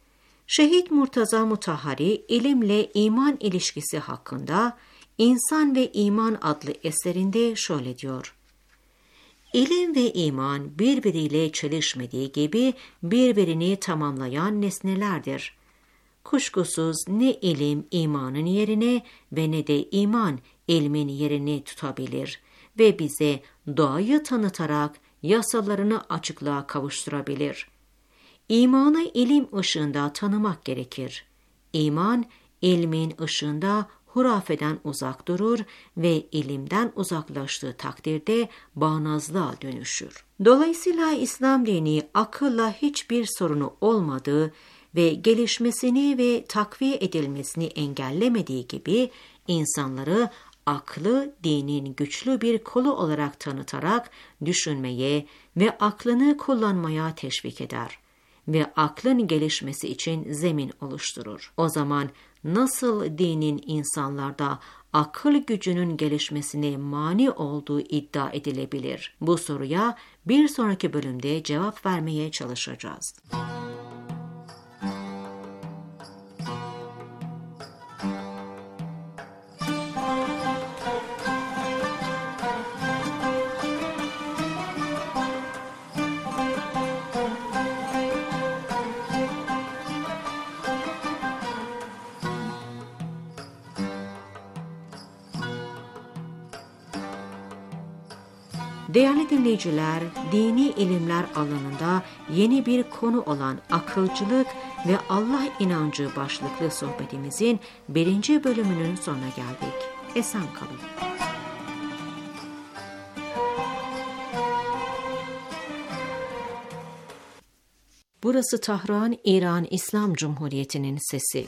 Şehit Murtaza Mutahhari ilimle iman ilişkisi hakkında İnsan ve İman adlı eserinde şöyle diyor: İlim ve iman birbiriyle çelişmediği gibi birbirini tamamlayan nesnelerdir. Kuşkusuz ne ilim imanın yerine ve ne de iman ilmin yerini tutabilir ve bize doğayı tanıtarak yasalarını açıklığa kavuşturabilir. İmanı ilim ışığında tanımak gerekir. İman, ilmin ışığında hurafeden uzak durur ve ilimden uzaklaştığı takdirde bağnazlığa dönüşür. Dolayısıyla İslam dini akılla hiçbir sorunu olmadığı ve gelişmesini ve takviye edilmesini engellemediği gibi insanları aklı dinin güçlü bir kolu olarak tanıtarak düşünmeye ve aklını kullanmaya teşvik eder ve aklın gelişmesi için zemin oluşturur. O zaman nasıl dinin insanlarda akıl gücünün gelişmesine mani olduğu iddia edilebilir? Bu soruya bir sonraki bölümde cevap vermeye çalışacağız. Değerli dinleyiciler, dini ilimler alanında yeni bir konu olan akılcılık ve Allah inancı başlıklı sohbetimizin 1. bölümünün sonuna geldik. Esen kalın. Burası Tahran, İran İslam Cumhuriyeti'nin sesi.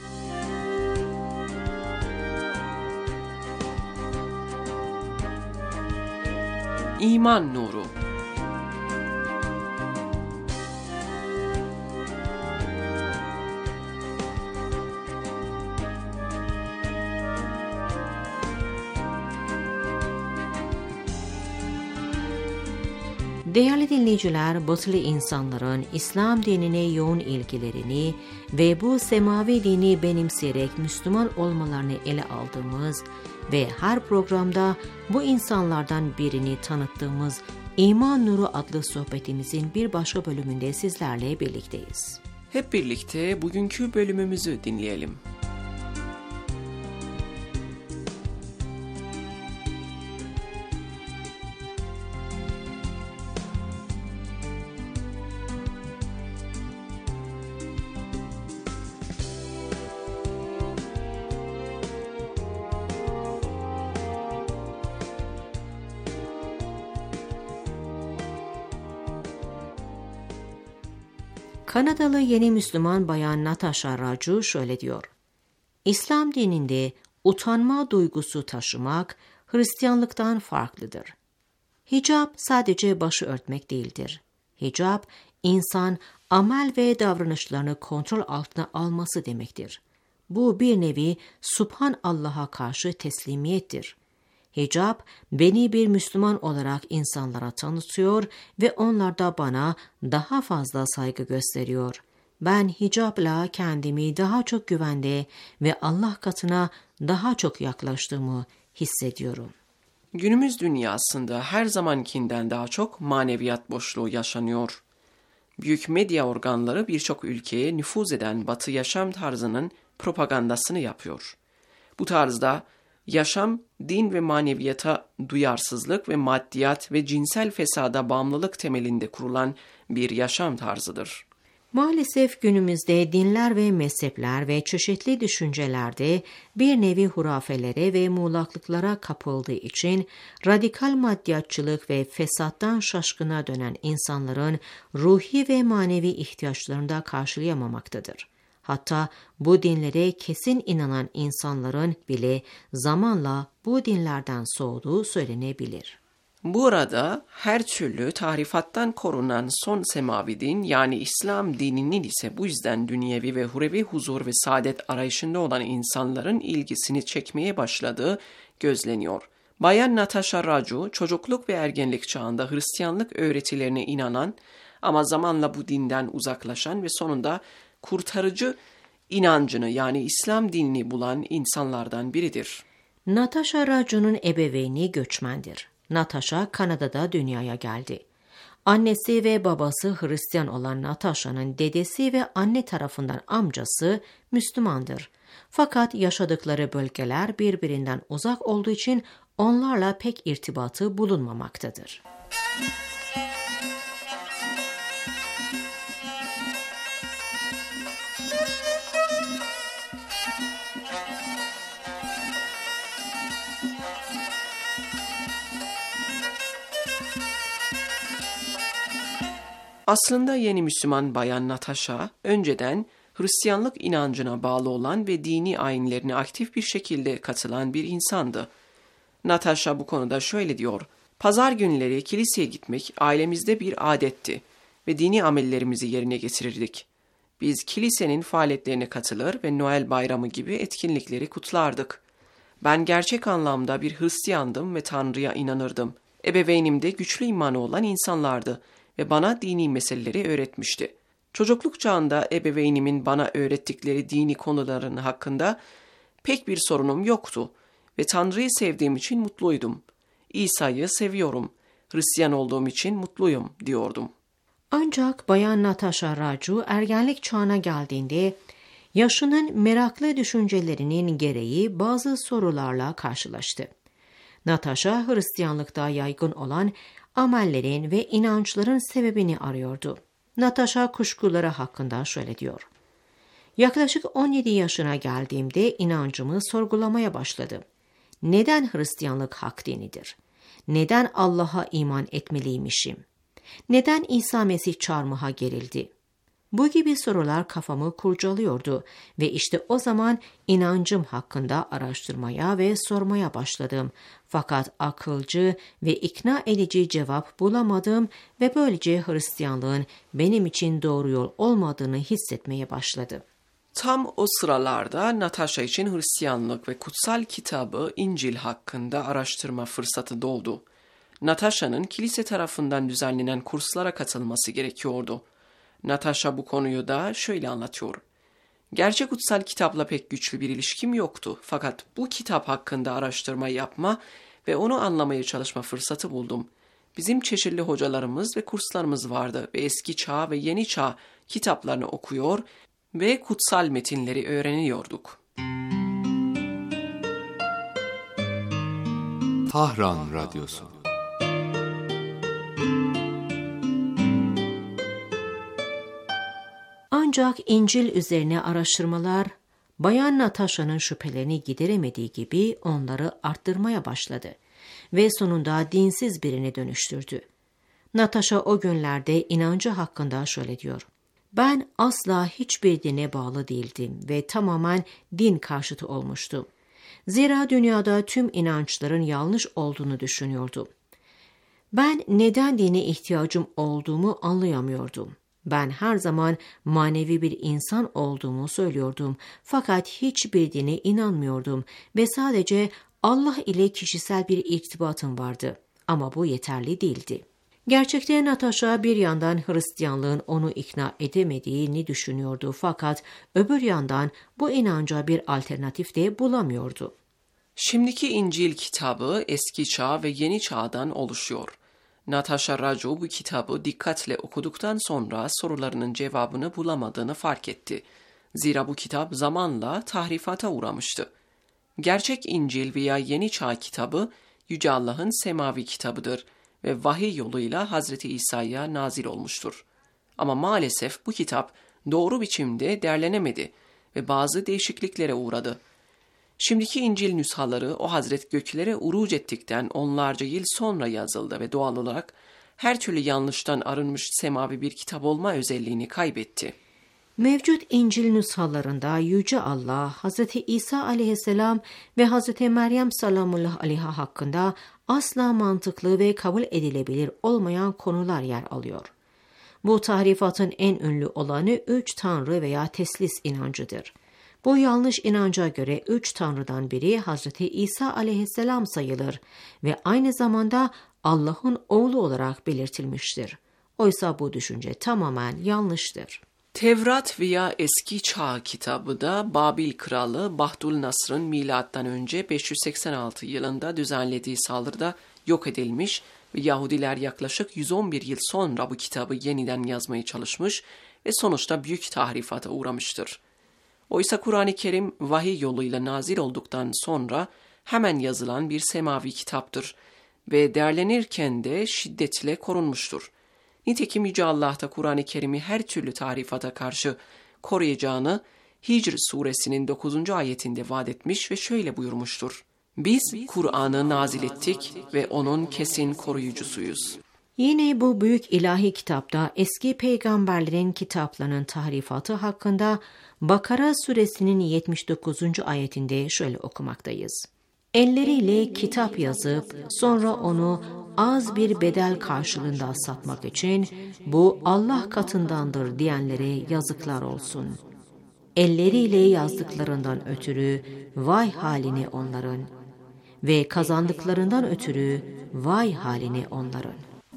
İman nuru. Değerli dinleyiciler, batılı insanların İslam dinine yoğun ilgilerini ve bu semavi dini benimseyerek Müslüman olmalarını ele aldığımız ve her programda bu insanlardan birini tanıttığımız İman Nuru adlı sohbetimizin bir başka bölümünde sizlerle birlikteyiz. Hep birlikte bugünkü bölümümüzü dinleyelim. Kanadalı yeni Müslüman bayan Natasha Raju şöyle diyor: İslam dininde utanma duygusu taşımak Hristiyanlıktan farklıdır. Hicab sadece başı örtmek değildir. Hicab, insan amel ve davranışlarını kontrol altına alması demektir. Bu bir nevi Subhan Allah'a karşı teslimiyettir. Hicab, beni bir Müslüman olarak insanlara tanıtıyor ve onlar da bana daha fazla saygı gösteriyor. Ben hicabla kendimi daha çok güvende ve Allah katına daha çok yaklaştığımı hissediyorum. Günümüz dünyasında her zamankinden daha çok maneviyat boşluğu yaşanıyor. Büyük medya organları birçok ülkeye nüfuz eden Batı yaşam tarzının propagandasını yapıyor. Bu tarzda yaşam, din ve maneviyata duyarsızlık ve maddiyat ve cinsel fesada bağımlılık temelinde kurulan bir yaşam tarzıdır. Maalesef günümüzde dinler ve mezhepler ve çeşitli düşüncelerde bir nevi hurafelere ve muğlaklıklara kapıldığı için radikal maddiyatçılık ve fesattan şaşkına dönen insanların ruhi ve manevi ihtiyaçlarını da karşılayamamaktadır. Hatta bu dinlere kesin inanan insanların bile zamanla bu dinlerden soğuduğu söylenebilir. Burada her türlü tarifattan korunan son semavi din, yani İslam dininin ise bu yüzden dünyevi ve hurevi huzur ve saadet arayışında olan insanların ilgisini çekmeye başladığı gözleniyor. Bayan Natasha Raju, çocukluk ve ergenlik çağında Hristiyanlık öğretilerine inanan ama zamanla bu dinden uzaklaşan ve sonunda kurtarıcı inancını yani İslam dinini bulan insanlardan biridir. Natasha Raju'nun ebeveyni göçmendir. Natasha Kanada'da dünyaya geldi. Annesi ve babası Hristiyan olan Natasha'nın dedesi ve anne tarafından amcası Müslümandır. Fakat yaşadıkları bölgeler birbirinden uzak olduğu için onlarla pek irtibatı bulunmamaktadır. Aslında yeni Müslüman bayan Natasha, önceden Hristiyanlık inancına bağlı olan ve dini ayinlerine aktif bir şekilde katılan bir insandı. Natasha bu konuda şöyle diyor: "Pazar günleri kiliseye gitmek ailemizde bir adetti ve dini amellerimizi yerine getirirdik. Biz kilisenin faaliyetlerine katılır ve Noel Bayramı gibi etkinlikleri kutlardık. Ben gerçek anlamda bir Hristiyandım ve Tanrı'ya inanırdım. Ebeveynim de güçlü imanı olan insanlardı ve bana dini meseleleri öğretmişti. Çocukluk çağında ebeveynimin bana öğrettikleri dini konuların hakkında pek bir sorunum yoktu ve Tanrı'yı sevdiğim için mutluydum. İsa'yı seviyorum, Hristiyan olduğum için mutluyum," diyordum. Ancak bayan Natasha Raju ergenlik çağına geldiğinde yaşının meraklı düşüncelerinin gereği bazı sorularla karşılaştı. Natasha Hristiyanlıkta yaygın olan amellerin ve inançların sebebini arıyordu. Natasha kuşkuları hakkında şöyle diyor: "Yaklaşık 17 yaşına geldiğimde inancımı sorgulamaya başladım. Neden Hristiyanlık hak dinidir? Neden Allah'a iman etmeliymişim? Neden İsa Mesih çarmıha gerildi? Bu gibi sorular kafamı kurcalıyordu ve işte o zaman inancım hakkında araştırmaya ve sormaya başladım. Fakat akılcı ve ikna edici cevap bulamadım ve böylece Hristiyanlığın benim için doğru yol olmadığını hissetmeye başladım." Tam o sıralarda Natasha için Hristiyanlık ve kutsal kitabı İncil hakkında araştırma fırsatı doğdu. Natasha'nın kilise tarafından düzenlenen kurslara katılması gerekiyordu. Natasha bu konuyu da şöyle anlatıyor: "Gerçek kutsal kitapla pek güçlü bir ilişkim yoktu. Fakat bu kitap hakkında araştırma yapma ve onu anlamaya çalışma fırsatı buldum. Bizim çeşitli hocalarımız ve kurslarımız vardı ve eski çağ ve yeni çağ kitaplarını okuyor ve kutsal metinleri öğreniyorduk." Tahran Radyosu. Ancak İncil üzerine araştırmalar bayan Natasha'nın şüphelerini gideremediği gibi onları arttırmaya başladı ve sonunda dinsiz birine dönüştürdü. Natasha o günlerde inancı hakkında şöyle diyor: "Ben asla hiçbir dine bağlı değildim ve tamamen din karşıtı olmuştum. Zira dünyada tüm inançların yanlış olduğunu düşünüyordum. Ben neden dine ihtiyacım olduğumu anlayamıyordum. Ben her zaman manevi bir insan olduğumu söylüyordum fakat hiçbir dine inanmıyordum ve sadece Allah ile kişisel bir irtibatım vardı ama bu yeterli değildi." Gerçekte Natasha bir yandan Hristiyanlığın onu ikna edemediğini düşünüyordu fakat öbür yandan bu inanca bir alternatif de bulamıyordu. Şimdiki İncil kitabı eski çağ ve yeni çağdan oluşuyor. Natasha Raju bu kitabı dikkatle okuduktan sonra sorularının cevabını bulamadığını fark etti. Zira bu kitap zamanla tahrifata uğramıştı. Gerçek İncil veya Yeni Çağ kitabı Yüce Allah'ın semavi kitabıdır ve vahiy yoluyla Hazreti İsa'ya nazil olmuştur. Ama maalesef bu kitap doğru biçimde derlenemedi ve bazı değişikliklere uğradı. Şimdiki İncil nüshaları o Hazret göklere uruc ettikten onlarca yıl sonra yazıldı ve doğal olarak her türlü yanlıştan arınmış semavi bir kitap olma özelliğini kaybetti. Mevcut İncil nüshalarında Yüce Allah, Hz. İsa aleyhisselam ve Hz. Meryem salamullah aleyha hakkında asla mantıklı ve kabul edilebilir olmayan konular yer alıyor. Bu tahrifatın en ünlü olanı 3 Tanrı veya teslis inancıdır. Bu yanlış inanca göre 3 Tanrı'dan biri Hz. İsa aleyhisselam sayılır ve aynı zamanda Allah'ın oğlu olarak belirtilmiştir. Oysa bu düşünce tamamen yanlıştır. Tevrat veya Eski Çağ kitabı da Babil kralı Bahdülnasr'ın M.Ö. 586 yılında düzenlediği saldırıda yok edilmiş ve Yahudiler yaklaşık 111 yıl sonra bu kitabı yeniden yazmaya çalışmış ve sonuçta büyük tahrifata uğramıştır. Oysa Kur'an-ı Kerim vahiy yoluyla nazil olduktan sonra hemen yazılan bir semavi kitaptır ve değerlenirken de şiddetle korunmuştur. Nitekim Yüce Allah da Kur'an-ı Kerim'i her türlü tahrifata karşı koruyacağını Hicr suresinin 9. ayetinde vaat etmiş ve şöyle buyurmuştur. Biz Kur'an'ı nazil ettik ve onun kesin koruyucusuyuz. Yine bu büyük ilahi kitapta eski peygamberlerin kitaplarının tahrifatı hakkında Bakara suresinin 79. ayetinde şöyle okumaktayız. Elleriyle kitap yazıp sonra onu az bir bedel karşılığında satmak için bu Allah katındandır diyenlere yazıklar olsun. Elleriyle yazdıklarından ötürü vay haline onların ve kazandıklarından ötürü vay haline onların.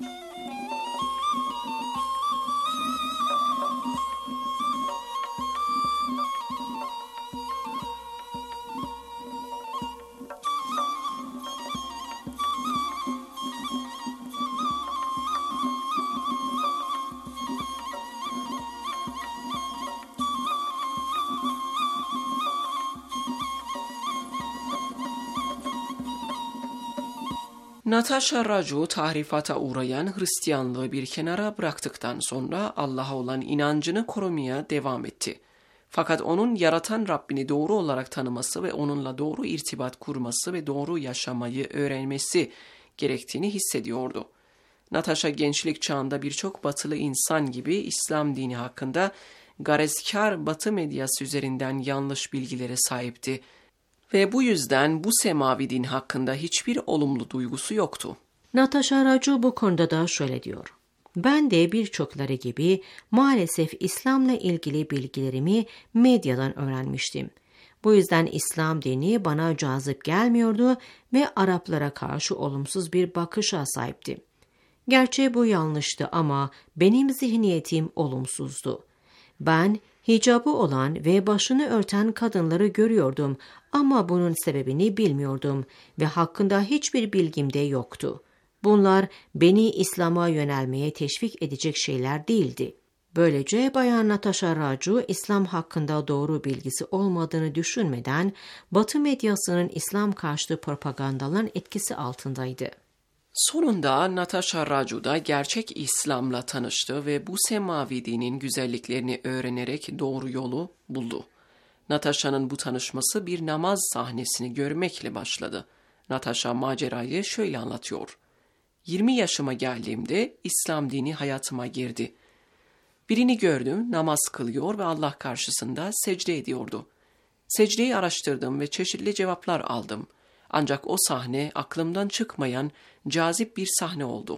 Natasha Raju tahrifata uğrayan Hristiyanlığı bir kenara bıraktıktan sonra Allah'a olan inancını korumaya devam etti. Fakat onun yaratan Rabbini doğru olarak tanıması ve onunla doğru irtibat kurması ve doğru yaşamayı öğrenmesi gerektiğini hissediyordu. Natasha gençlik çağında birçok batılı insan gibi İslam dini hakkında garezkar Batı medyası üzerinden yanlış bilgilere sahipti. Ve bu yüzden bu semavi din hakkında hiçbir olumlu duygusu yoktu. Natasha Raju bu konuda da şöyle diyor. Ben de birçokları gibi maalesef İslam'la ilgili bilgilerimi medyadan öğrenmiştim. Bu yüzden İslam dini bana cazip gelmiyordu ve Araplara karşı olumsuz bir bakışa sahiptim. Gerçi bu yanlıştı ama benim zihniyetim olumsuzdu. Ben hicabı olan ve başını örten kadınları görüyordum ama bunun sebebini bilmiyordum ve hakkında hiçbir bilgim de yoktu. Bunlar beni İslam'a yönelmeye teşvik edecek şeyler değildi. Böylece Bayan Natasha Raju İslam hakkında doğru bilgisi olmadığını düşünmeden Batı medyasının İslam karşıtı propagandaların etkisi altındaydı. Sonunda Natasha Raju da gerçek İslam'la tanıştı ve bu semavi dinin güzelliklerini öğrenerek doğru yolu buldu. Natasha'nın bu tanışması bir namaz sahnesini görmekle başladı. Natasha macerayı şöyle anlatıyor. 20 yaşıma geldiğimde İslam dini hayatıma girdi. Birini gördüm, namaz kılıyor ve Allah karşısında secde ediyordu. Secdeyi araştırdım ve çeşitli cevaplar aldım. Ancak o sahne aklımdan çıkmayan cazip bir sahne oldu.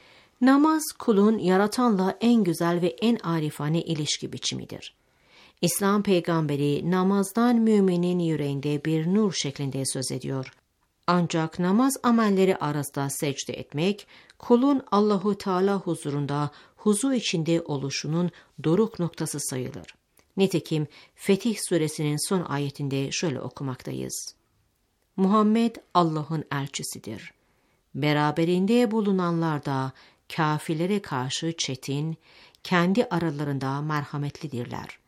Namaz kulun yaratanla en güzel ve en arifane ilişki biçimidir. İslam peygamberi namazdan müminin yüreğinde bir nur şeklinde söz ediyor. Ancak namaz amelleri arasında secde etmek, kulun Allahu Teala huzurunda huzur içinde oluşunun doruk noktası sayılır. Nitekim Fetih suresinin son ayetinde şöyle okumaktayız. Muhammed Allah'ın elçisidir. Beraberinde bulunanlar da kafirlere karşı çetin, kendi aralarında merhametlidirler.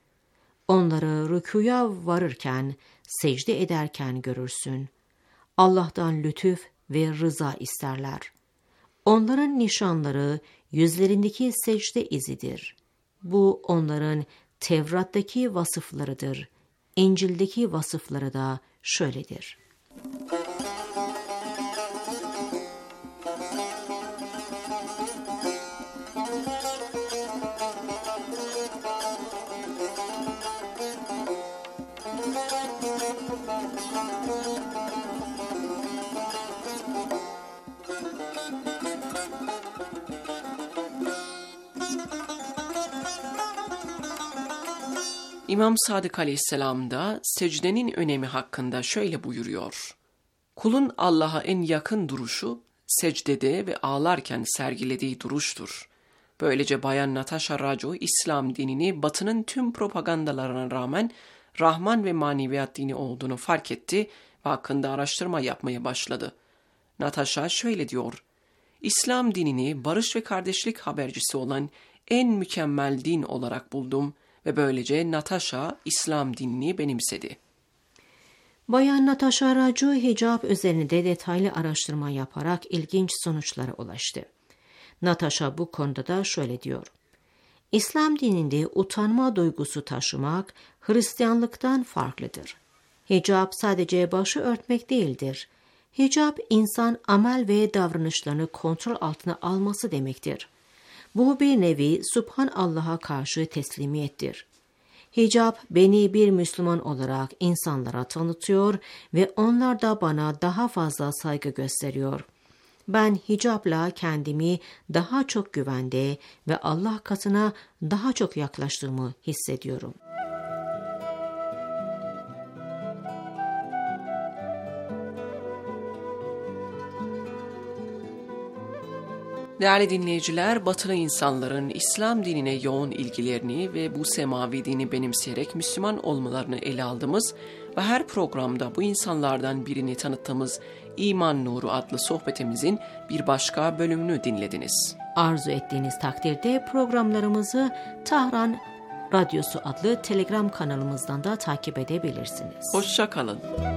Onları rükûya varırken, secde ederken görürsün. Allah'tan lütuf ve rıza isterler. Onların nişanları yüzlerindeki secde izidir. Bu onların Tevrat'taki vasıflarıdır. İncil'deki vasıfları da şöyledir. İmam Sadık Aleyhisselam da secdenin önemi hakkında şöyle buyuruyor. Kulun Allah'a en yakın duruşu secdede ve ağlarken sergilediği duruştur. Böylece Bayan Natasha Rajo, İslam dinini Batı'nın tüm propagandalarına rağmen Rahman ve maneviyat dini olduğunu fark etti ve hakkında araştırma yapmaya başladı. Natasha şöyle diyor: İslam dinini barış ve kardeşlik habercisi olan en mükemmel din olarak buldum ve böylece Natasha İslam dinini benimsedi. Bayan Natasha Rajo, hicab üzerinde detaylı araştırma yaparak ilginç sonuçlara ulaştı. Natasha bu konuda da şöyle diyor: İslam dininde utanma duygusu taşımak Hristiyanlıktan farklıdır. Hicab sadece başı örtmek değildir. Hicab, insan amel ve davranışlarını kontrol altına alması demektir. Bu bir nevi Subhanallah'a karşı teslimiyettir. Hicab, beni bir Müslüman olarak insanlara tanıtıyor ve onlar da bana daha fazla saygı gösteriyor. Ben hicabla kendimi daha çok güvende ve Allah katına daha çok yaklaştığımı hissediyorum. Değerli dinleyiciler, Batılı insanların İslam dinine yoğun ilgilerini ve bu semavi dini benimseyerek Müslüman olmalarını ele aldığımız ve her programda bu insanlardan birini tanıttığımız İman Nuru adlı sohbetimizin bir başka bölümünü dinlediniz. Arzu ettiğiniz takdirde programlarımızı Tahran Radyosu adlı Telegram kanalımızdan da takip edebilirsiniz. Hoşça kalın.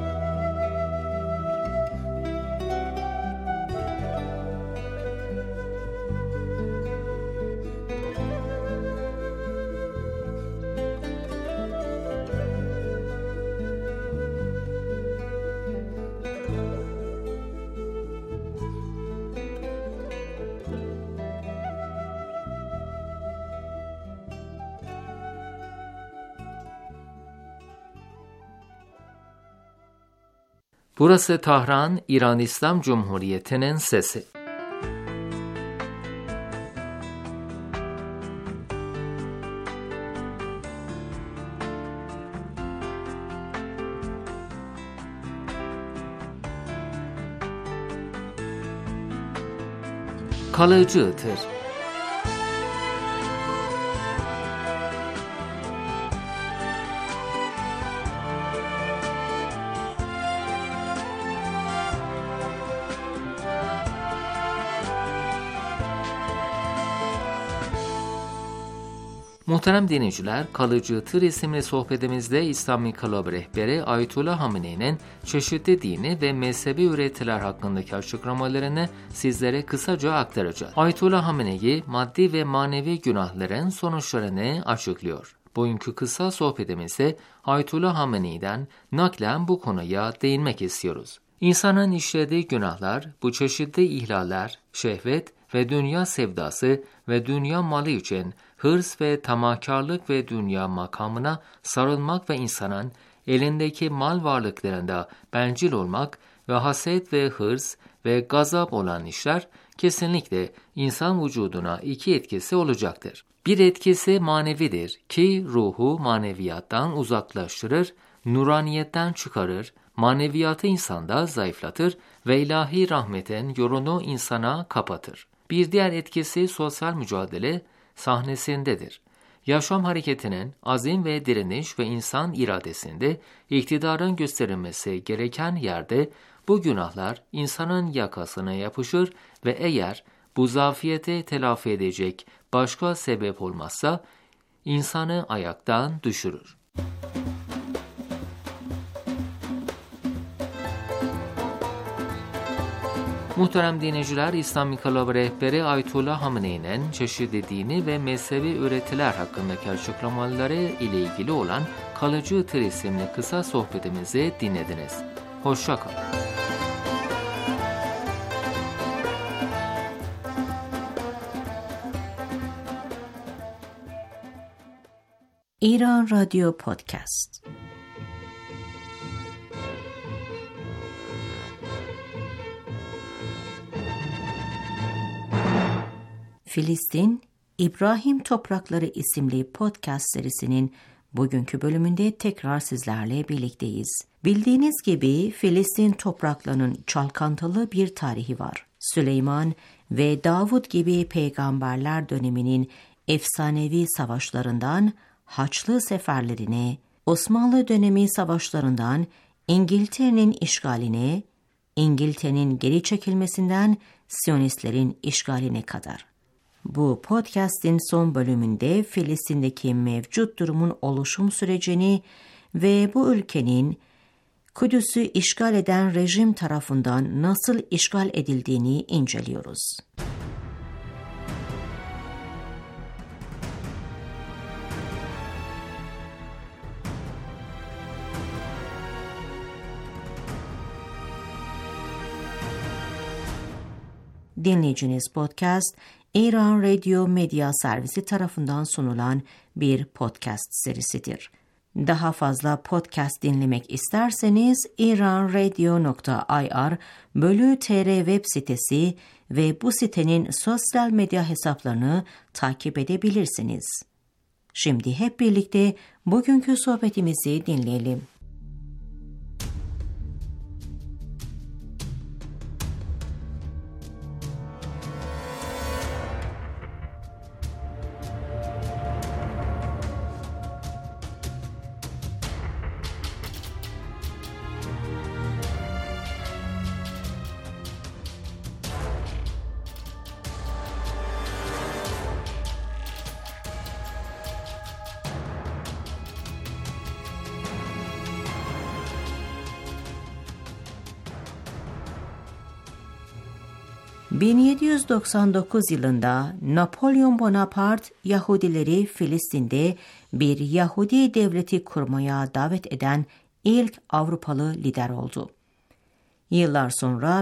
Burası Tahran, İran İslam Cumhuriyeti'nin sesi. Kalıcıdır. Muhterem dinleyiciler, Kalıcı Tır isimli sohbetimizde İslam İnkılabı rehberi Ayetullah Hamenei'nin çeşitli dini ve mezhebi öğretiler hakkındaki açıklamalarını sizlere kısaca aktaracağız. Ayetullah Hamenei, maddi ve manevi günahların sonuçlarını açıklıyor. Bugünkü kısa sohbetimizde Ayetullah Hamenei'den naklen bu konuya değinmek istiyoruz. İnsanın işlediği günahlar, bu çeşitli ihlaller, şehvet ve dünya sevdası ve dünya malı için hırs ve tamahkarlık ve dünya makamına sarılmak ve insanın elindeki mal varlıklarında bencil olmak ve haset ve hırs ve gazap olan işler kesinlikle insan vücuduna iki etkisi olacaktır. Bir etkisi manevidir ki ruhu maneviyattan uzaklaştırır, nuraniyetten çıkarır, maneviyatı insanda zayıflatır ve ilahi rahmetin yolunu insana kapatır. Bir diğer etkisi sosyal mücadele sahnesindedir. Yaşam hareketinin azim ve direniş ve insan iradesinde iktidarın gösterilmesi gereken yerde bu günahlar insanın yakasına yapışır ve eğer bu zafiyeti telafi edecek başka sebep olmazsa insanı ayaktan düşürür. Muhterem dinleyiciler, İslam İnkılabı rehberi Ayetullah Hamenei'nin çeşitli dini ve mezhebi öğretiler hakkındaki açıklamaları ile ilgili olan Kalıcı Tır isimli kısa sohbetimizi dinlediniz. Hoşça kalın. İran Radyo Podcast. Filistin, İbrahim Toprakları isimli podcast serisinin bugünkü bölümünde tekrar sizlerle birlikteyiz. Bildiğiniz gibi Filistin topraklarının çalkantılı bir tarihi var. Süleyman ve Davud gibi peygamberler döneminin efsanevi savaşlarından Haçlı seferlerine, Osmanlı dönemi savaşlarından İngiltere'nin işgaline, İngiltere'nin geri çekilmesinden Siyonistlerin işgaline kadar. Bu podcast'in son bölümünde Filistin'deki mevcut durumun oluşum sürecini ve bu ülkenin Kudüs'ü işgal eden rejim tarafından nasıl işgal edildiğini inceliyoruz. Dinleyiciniz podcast, İran Radio Medya Servisi tarafından sunulan bir podcast serisidir. Daha fazla podcast dinlemek isterseniz iranradio.ir/tr web sitesi ve bu sitenin sosyal medya hesaplarını takip edebilirsiniz. Şimdi hep birlikte bugünkü sohbetimizi dinleyelim. ...1799 yılında Napolyon Bonaparte Yahudileri Filistin'de bir Yahudi devleti kurmaya davet eden ilk Avrupalı lider oldu. Yıllar sonra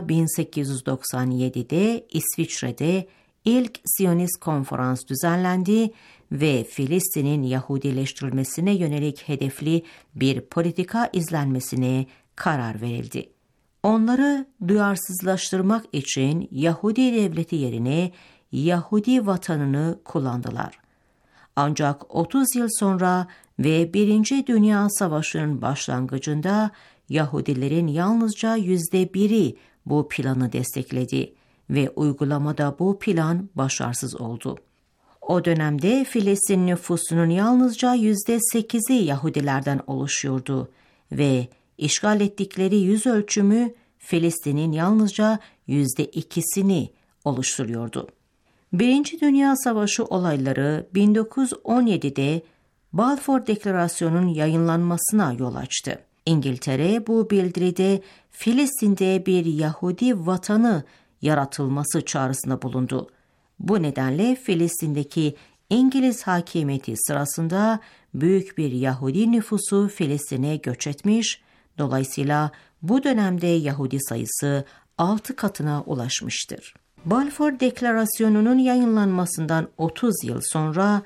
1897'de İsviçre'de ilk Siyonist konferans düzenlendi ve Filistin'in Yahudileştirilmesine yönelik hedefli bir politika izlenmesine karar verildi. Onları duyarsızlaştırmak için Yahudi devleti yerine Yahudi vatanını kullandılar. Ancak 30 yıl sonra ve 1. Dünya Savaşı'nın başlangıcında Yahudilerin yalnızca %1'i bu planı destekledi ve uygulamada bu plan başarısız oldu. O dönemde Filistin nüfusunun yalnızca %8'i Yahudilerden oluşuyordu ve işgal ettikleri yüz ölçümü Filistin'in yalnızca %2'sini oluşturuyordu. 1. Dünya Savaşı olayları 1917'de Balfour Deklarasyonu'nun yayınlanmasına yol açtı. İngiltere bu bildiride Filistin'de bir Yahudi vatanı yaratılması çağrısında bulundu. Bu nedenle Filistin'deki İngiliz hakimiyeti sırasında büyük bir Yahudi nüfusu Filistin'e göç etmiş, dolayısıyla bu dönemde Yahudi sayısı 6 katına ulaşmıştır. Balfour Deklarasyonu'nun yayınlanmasından 30 yıl sonra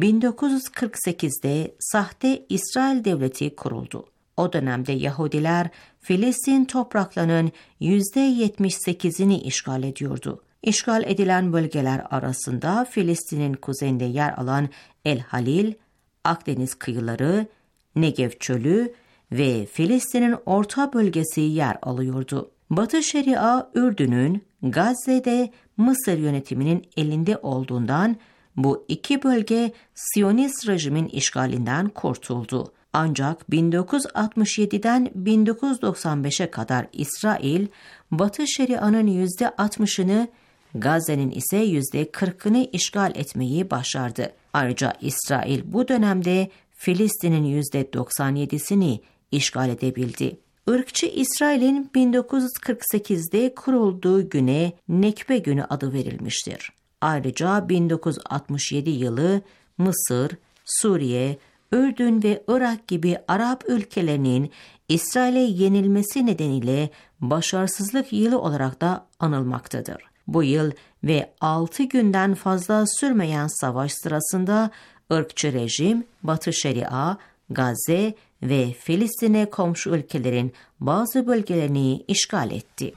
1948'de sahte İsrail Devleti kuruldu. O dönemde Yahudiler Filistin topraklarının %78'ini işgal ediyordu. İşgal edilen bölgeler arasında Filistin'in kuzeyinde yer alan El Halil, Akdeniz kıyıları, Negev çölü ve Filistin'in orta bölgesi yer alıyordu. Batı Şeria, Ürdün'ün Gazze'de Mısır yönetiminin elinde olduğundan bu iki bölge Siyonist rejimin işgalinden kurtuldu. Ancak 1967'den 1995'e kadar İsrail, Batı Şeria'nın %60'ını, Gazze'nin ise %40'ını işgal etmeyi başardı. Ayrıca İsrail bu dönemde Filistin'in %97'sini işgal edebildi. Irkçı İsrail'in 1948'de kurulduğu güne Nekbe Günü adı verilmiştir. Ayrıca 1967 yılı Mısır, Suriye, Ürdün ve Irak gibi Arap ülkelerinin İsrail'e yenilmesi nedeniyle başarısızlık yılı olarak da anılmaktadır. Bu yıl ve 6 günden fazla sürmeyen savaş sırasında ırkçı rejim Batı Şeria, Gazze ve Filistin'e komşu ülkelerin bazı bölgelerini işgal etti.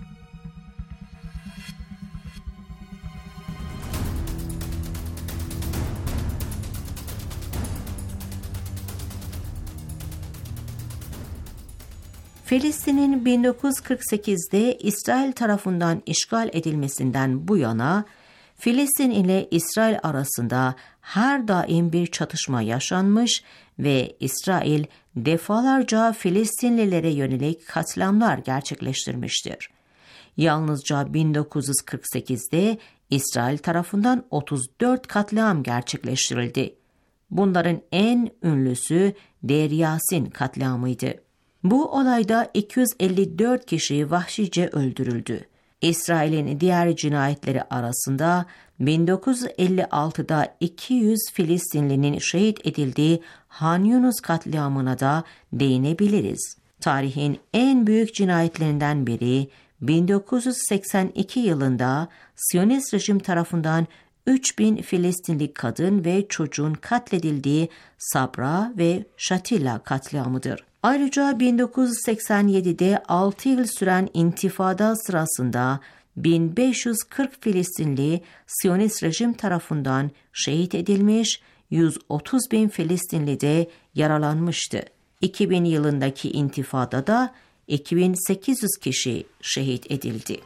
Filistin'in 1948'de İsrail tarafından işgal edilmesinden bu yana Filistin ile İsrail arasında her daim bir çatışma yaşanmış ve İsrail defalarca Filistinlilere yönelik katliamlar gerçekleştirmiştir. Yalnızca 1948'de İsrail tarafından 34 katliam gerçekleştirildi. Bunların en ünlüsü Deir Yasin katliamıydı. Bu olayda 254 kişi vahşice öldürüldü. İsrail'in diğer cinayetleri arasında 1956'da 200 Filistinlinin şehit edildiği Han Yunus katliamına da değinebiliriz. Tarihin en büyük cinayetlerinden biri 1982 yılında Siyonist rejim tarafından 3000 Filistinli kadın ve çocuğun katledildiği Sabra ve Shatila katliamıdır. Ayrıca 1987'de 6 yıl süren intifada sırasında 1540 Filistinli Siyonist rejim tarafından şehit edilmiş, 130.000 Filistinli de yaralanmıştı. 2000 yılındaki intifadada 2800 kişi şehit edildi.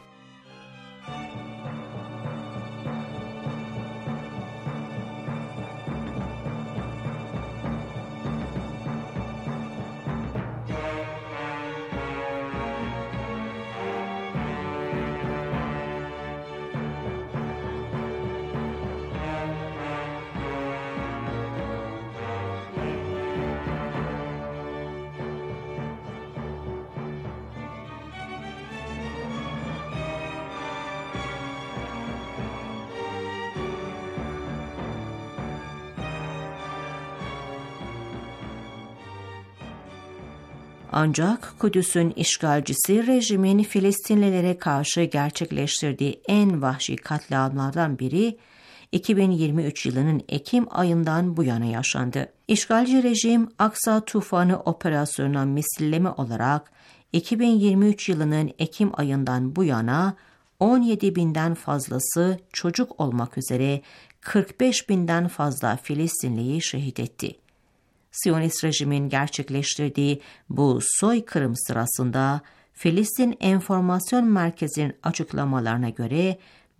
Ancak Kudüs'ün işgalcisi rejimin Filistinlilere karşı gerçekleştirdiği en vahşi katliamlardan biri 2023 yılının Ekim ayından bu yana yaşandı. İşgalci rejim Aksa Tufanı operasyonuna misilleme olarak 2023 yılının Ekim ayından bu yana 17.000'den fazlası çocuk olmak üzere 45.000'den fazla Filistinliyi şehit etti. Siyonist rejimin gerçekleştirdiği bu soykırım sırasında Filistin Enformasyon Merkezi'nin açıklamalarına göre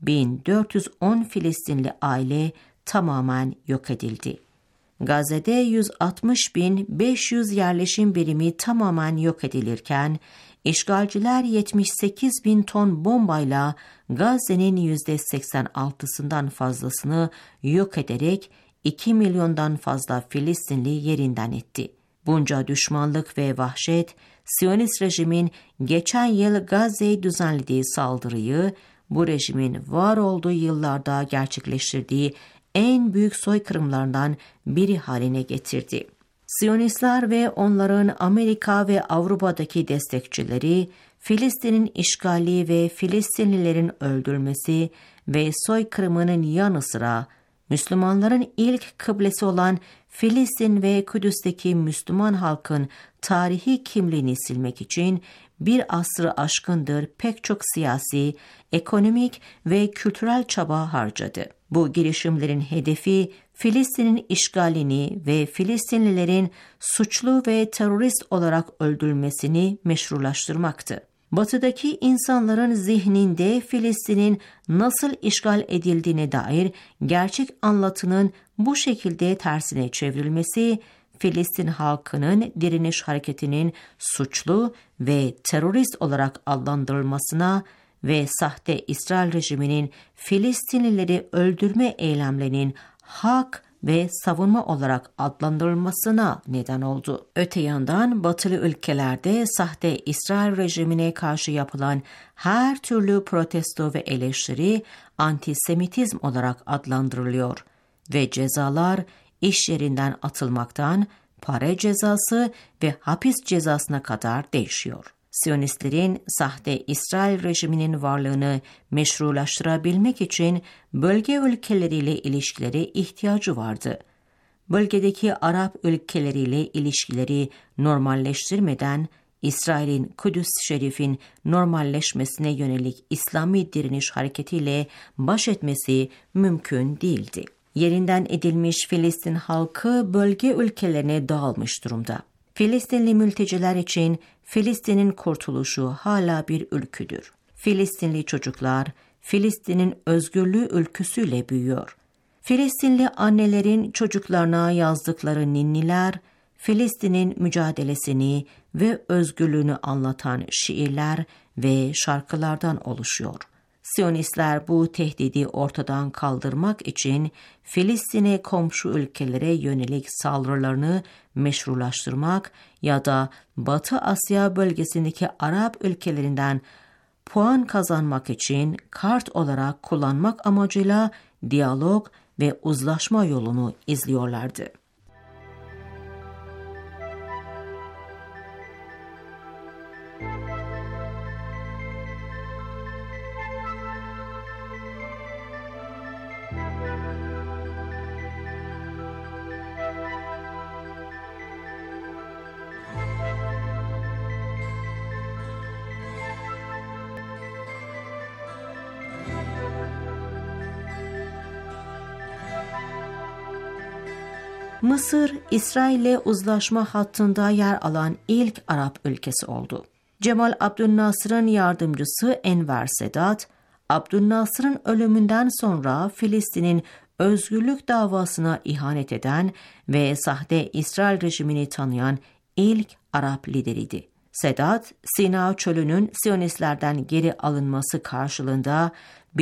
1410 Filistinli aile tamamen yok edildi. Gazze'de 160.500 yerleşim birimi tamamen yok edilirken, işgalciler 78.000 ton bombayla Gazze'nin %86'sından fazlasını yok ederek 2 milyondan fazla Filistinli yerinden etti. Bunca düşmanlık ve vahşet, Siyonist rejimin geçen yıl Gazze'ye düzenlediği saldırıyı, bu rejimin var olduğu yıllarda gerçekleştirdiği en büyük soykırımlardan biri haline getirdi. Siyonistler ve onların Amerika ve Avrupa'daki destekçileri, Filistin'in işgali ve Filistinlilerin öldürülmesi ve soykırımının yanı sıra Müslümanların ilk kıblesi olan Filistin ve Kudüs'teki Müslüman halkın tarihi kimliğini silmek için bir asrı aşkındır pek çok siyasi, ekonomik ve kültürel çaba harcadı. Bu girişimlerin hedefi Filistin'in işgalini ve Filistinlilerin suçlu ve terörist olarak öldürülmesini meşrulaştırmaktı. Batıdaki insanların zihninde Filistin'in nasıl işgal edildiğine dair gerçek anlatının bu şekilde tersine çevrilmesi, Filistin halkının direniş hareketinin suçlu ve terörist olarak adlandırılmasına ve sahte İsrail rejiminin Filistinlileri öldürme eylemlerinin hak ve savunma olarak adlandırılmasına neden oldu. Öte yandan batılı ülkelerde sahte İsrail rejimine karşı yapılan her türlü protesto ve eleştiri antisemitizm olarak adlandırılıyor ve cezalar iş yerinden atılmaktan para cezası ve hapis cezasına kadar değişiyor. Siyonistlerin sahte İsrail rejiminin varlığını meşrulaştırabilmek için bölge ülkeleriyle ilişkileri ihtiyacı vardı. Bölgedeki Arap ülkeleriyle ilişkileri normalleştirmeden İsrail'in Kudüs Şerif'in normalleşmesine yönelik İslami direniş hareketiyle baş etmesi mümkün değildi. Yerinden edilmiş Filistin halkı bölge ülkelerine dağılmış durumda. Filistinli mülteciler için Filistin'in kurtuluşu hala bir ülküdür. Filistinli çocuklar Filistin'in özgürlüğü ülküsüyle büyüyor. Filistinli annelerin çocuklarına yazdıkları ninniler, Filistin'in mücadelesini ve özgürlüğünü anlatan şiirler ve şarkılardan oluşuyor. Siyonistler bu tehdidi ortadan kaldırmak için Filistin'e komşu ülkelere yönelik saldırılarını meşrulaştırmak ya da Batı Asya bölgesindeki Arap ülkelerinden puan kazanmak için kart olarak kullanmak amacıyla diyalog ve uzlaşma yolunu izliyorlardı. Mısır, İsrail'le uzlaşma hattında yer alan ilk Arap ülkesi oldu. Cemal Abdülnasır'ın yardımcısı Enver Sedat, Abdülnasır'ın ölümünden sonra Filistin'in özgürlük davasına ihanet eden ve sahte İsrail rejimini tanıyan ilk Arap lideriydi. Sedat, Sina Çölü'nün Siyonistlerden geri alınması karşılığında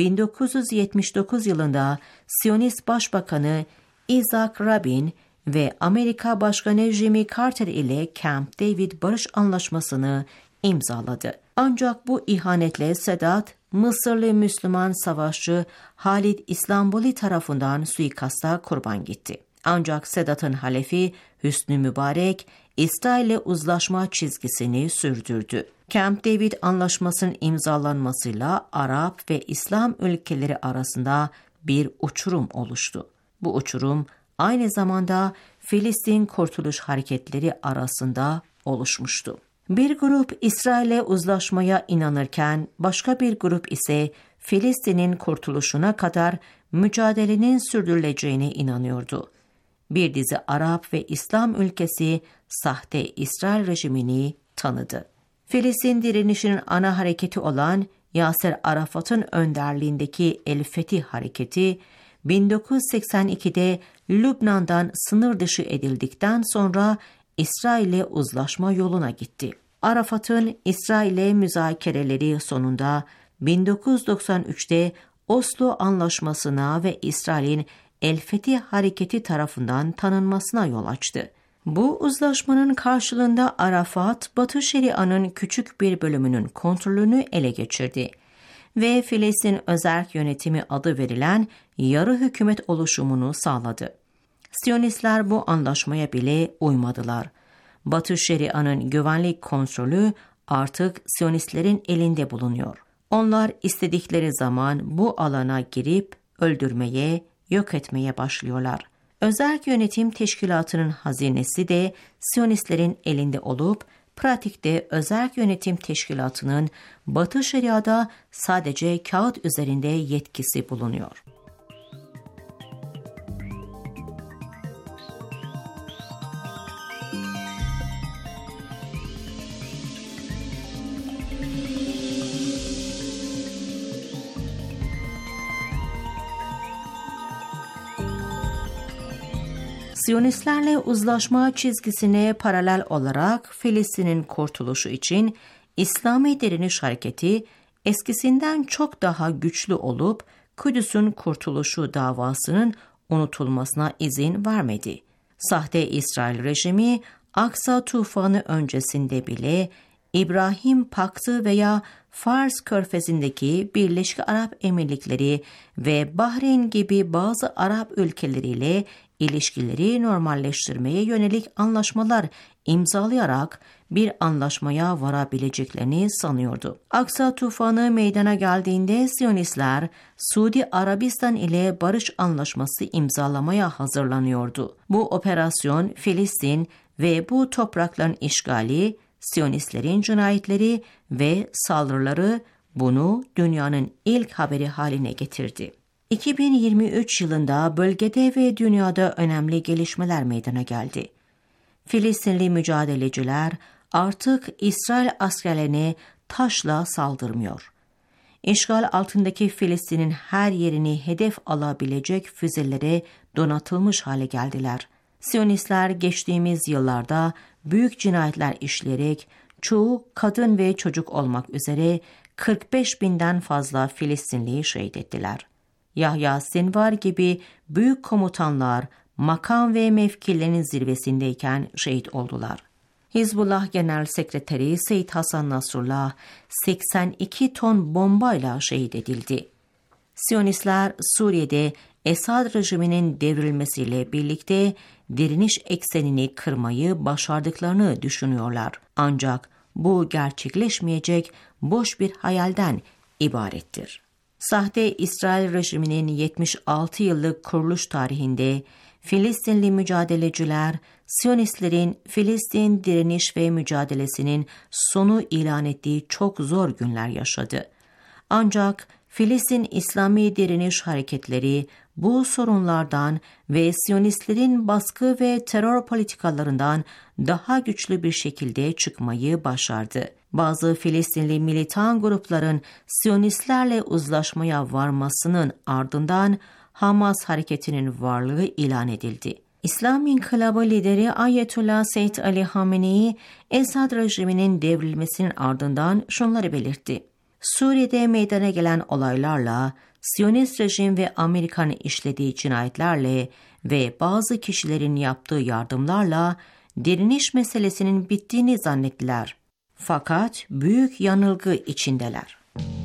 1979 yılında Siyonist Başbakanı Isaac Rabin ve Amerika Başkanı Jimmy Carter ile Camp David Barış Anlaşması'nı imzaladı. Ancak bu ihanetle Sedat, Mısırlı Müslüman savaşçı Halid İslamboli tarafından suikasta kurban gitti. Ancak Sedat'ın halefi Hüsnü Mübarek, İsrail'le uzlaşma çizgisini sürdürdü. Camp David Anlaşması'nın imzalanmasıyla Arap ve İslam ülkeleri arasında bir uçurum oluştu. Bu uçurum aynı zamanda Filistin Kurtuluş Hareketleri arasında oluşmuştu. Bir grup İsrail'le uzlaşmaya inanırken başka bir grup ise Filistin'in kurtuluşuna kadar mücadelenin sürdürüleceğine inanıyordu. Bir dizi Arap ve İslam ülkesi sahte İsrail rejimini tanıdı. Filistin direnişinin ana hareketi olan Yasser Arafat'ın önderliğindeki El Fetih Hareketi 1982'de Lübnan'dan sınır dışı edildikten sonra İsrail'le uzlaşma yoluna gitti. Arafat'ın İsrail'le müzakereleri sonunda 1993'te Oslo Anlaşması'na ve İsrail'in El Fetih Hareketi tarafından tanınmasına yol açtı. Bu uzlaşmanın karşılığında Arafat, Batı Şeria'nın küçük bir bölümünün kontrolünü ele geçirdi ve Filistin Özerk Yönetimi adı verilen yarı hükümet oluşumunu sağladı. Siyonistler bu anlaşmaya bile uymadılar. Batı Şeria'nın güvenlik kontrolü artık Siyonistlerin elinde bulunuyor. Onlar istedikleri zaman bu alana girip öldürmeye, yok etmeye başlıyorlar. Özerk Yönetim Teşkilatı'nın hazinesi de Siyonistlerin elinde olup, pratikte Özerk Yönetim Teşkilatı'nın Batı Şeria'da sadece kağıt üzerinde yetkisi bulunuyor. Siyonistlerle uzlaşma çizgisine paralel olarak Filistin'in kurtuluşu için İslami Direniş Hareketi eskisinden çok daha güçlü olup Kudüs'ün kurtuluşu davasının unutulmasına izin vermedi. Sahte İsrail rejimi Aksa tufanı öncesinde bile İbrahim Paktı veya Fars Körfezi'ndeki Birleşik Arap Emirlikleri ve Bahreyn gibi bazı Arap ülkeleriyle ilişkileri normalleştirmeye yönelik anlaşmalar imzalayarak bir anlaşmaya varabileceklerini sanıyordu. Aksa tufanı meydana geldiğinde Siyonistler Suudi Arabistan ile barış anlaşması imzalamaya hazırlanıyordu. Bu operasyon Filistin ve bu toprakların işgali, Siyonistlerin cinayetleri ve saldırıları bunu dünyanın ilk haberi haline getirdi. 2023 yılında bölgede ve dünyada önemli gelişmeler meydana geldi. Filistinli mücadeleciler artık İsrail askerlerine taşla saldırmıyor. İşgal altındaki Filistin'in her yerini hedef alabilecek füzelere donatılmış hale geldiler. Siyonistler geçtiğimiz yıllarda büyük cinayetler işleyerek çoğu kadın ve çocuk olmak üzere 45.000'den fazla Filistinliyi şehit ettiler. Yahya Sinvar gibi büyük komutanlar makam ve mevkilerinin zirvesindeyken şehit oldular. Hizbullah Genel Sekreteri Seyyid Hasan Nasrullah 82 ton bombayla şehit edildi. Siyonistler Suriye'de Esad rejiminin devrilmesiyle birlikte direniş eksenini kırmayı başardıklarını düşünüyorlar. Ancak bu gerçekleşmeyecek boş bir hayalden ibarettir. Sahte İsrail rejiminin 76 yıllık kuruluş tarihinde Filistinli mücadeleciler, Siyonistlerin Filistin direniş ve mücadelesinin sonu ilan ettiği çok zor günler yaşadı. Ancak Filistin İslami direniş hareketleri bu sorunlardan ve Siyonistlerin baskı ve terör politikalarından daha güçlü bir şekilde çıkmayı başardı. Bazı Filistinli militan grupların Siyonistlerle uzlaşmaya varmasının ardından Hamas hareketinin varlığı ilan edildi. İslam İnkılabı lideri Ayetullah Seyyid Ali Hamenei, Esad rejiminin devrilmesinin ardından şunları belirtti. Suriye'de meydana gelen olaylarla, Siyonist rejim ve Amerika'nın işlediği cinayetlerle ve bazı kişilerin yaptığı yardımlarla direniş meselesinin bittiğini zannettiler. Fakat büyük yanılgı içindeler.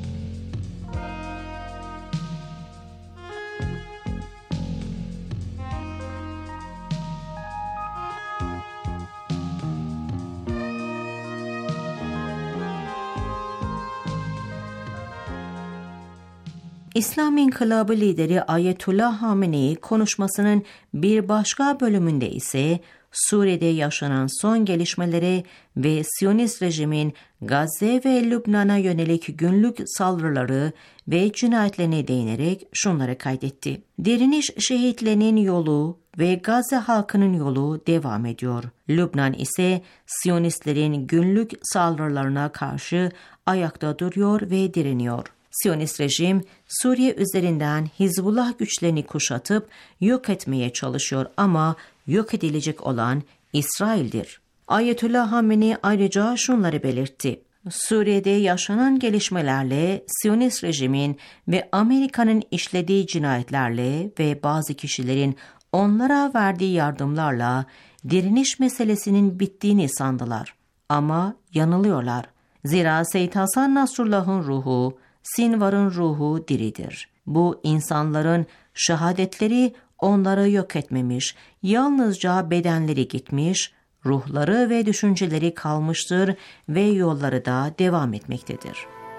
İslam İnkılabı lideri Ayetullah Hamenei konuşmasının bir başka bölümünde ise Suriye'de yaşanan son gelişmelere ve Siyonist rejimin Gazze ve Lübnan'a yönelik günlük saldırıları ve cinayetlerine değinerek şunları kaydetti. Direniş şehitlerinin yolu ve Gazze halkının yolu devam ediyor. Lübnan ise Siyonistlerin günlük saldırılarına karşı ayakta duruyor ve direniyor. Siyonist rejim Suriye üzerinden Hizbullah güçlerini kuşatıp yok etmeye çalışıyor ama yok edilecek olan İsrail'dir. Ayetullah Hamenei ayrıca şunları belirtti. Suriye'de yaşanan gelişmelerle Siyonist rejimin ve Amerika'nın işlediği cinayetlerle ve bazı kişilerin onlara verdiği yardımlarla direniş meselesinin bittiğini sandılar. Ama yanılıyorlar. Zira Seyyid Hasan Nasrullah'ın ruhu, Sinvar'ın ruhu diridir. Bu insanların şehadetleri onları yok etmemiş, yalnızca bedenleri gitmiş, ruhları ve düşünceleri kalmıştır ve yolları da devam etmektedir.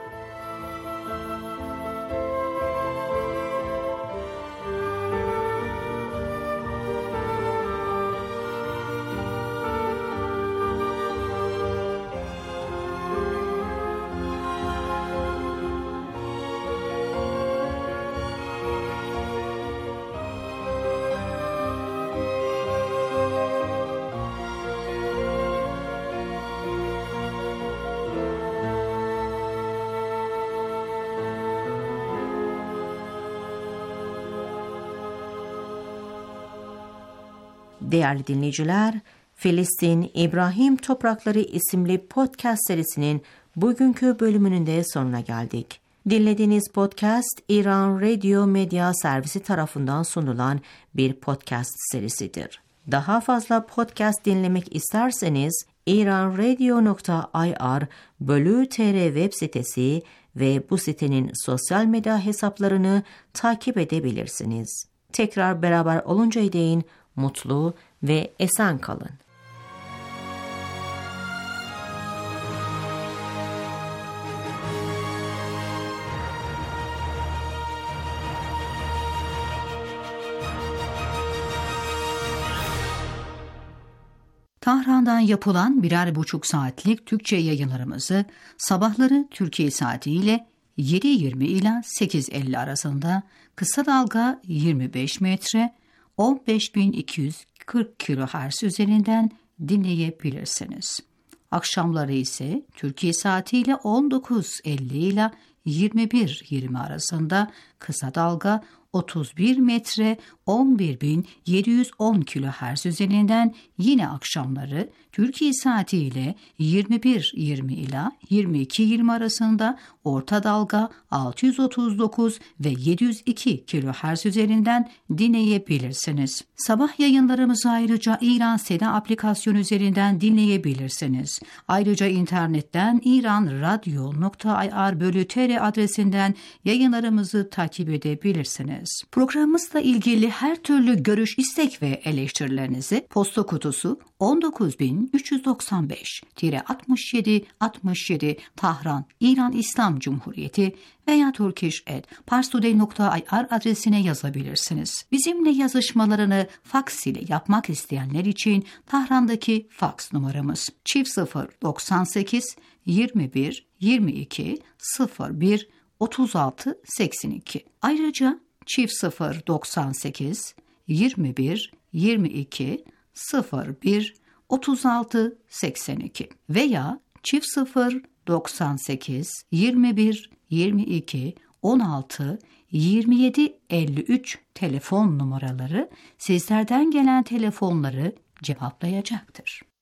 Değerli dinleyiciler, Filistin İbrahim Toprakları isimli podcast serisinin bugünkü bölümünün de sonuna geldik. Dinlediğiniz podcast İran Radio Medya Servisi tarafından sunulan bir podcast serisidir. Daha fazla podcast dinlemek isterseniz iranradio.ir/tr web sitesi ve bu sitenin sosyal medya hesaplarını takip edebilirsiniz. Tekrar beraber oluncaya değin mutlu ve esen kalın. Tahran'dan yapılan 1,5 saatlik Türkçe yayınlarımızı sabahları Türkiye saatiyle 7:20 ila 8:50 arasında kısa dalga 25 metre 15.240 kHz üzerinden dinleyebilirsiniz. Akşamları ise Türkiye saatiyle 19.50 ile 21.20 arasında kısa dalga 31 metre 11.710 kHz üzerinden, yine akşamları Türkiye saatiyle 21.20 ila 22.20 arasında orta dalga 639 ve 702 kHz üzerinden dinleyebilirsiniz. Sabah yayınlarımızı ayrıca İran Seda aplikasyonu üzerinden dinleyebilirsiniz. Ayrıca internetten iranradio.ir/tr adresinden yayınlarımızı takip edebilirsiniz. Programımızla ilgili her türlü görüş, istek ve eleştirilerinizi posta kutusu 19395-6767 Tahran, İran İslam Cumhuriyeti veya turkish@parstoday.ir adresine yazabilirsiniz. Bizimle yazışmalarını faks ile yapmak isteyenler için Tahran'daki faks numaramız +098 21 22 01 36 82. Ayrıca +098 21 22 01 36 82 veya +098 21 22 16 27 53 telefon numaraları sizlerden gelen telefonları cevaplayacaktır.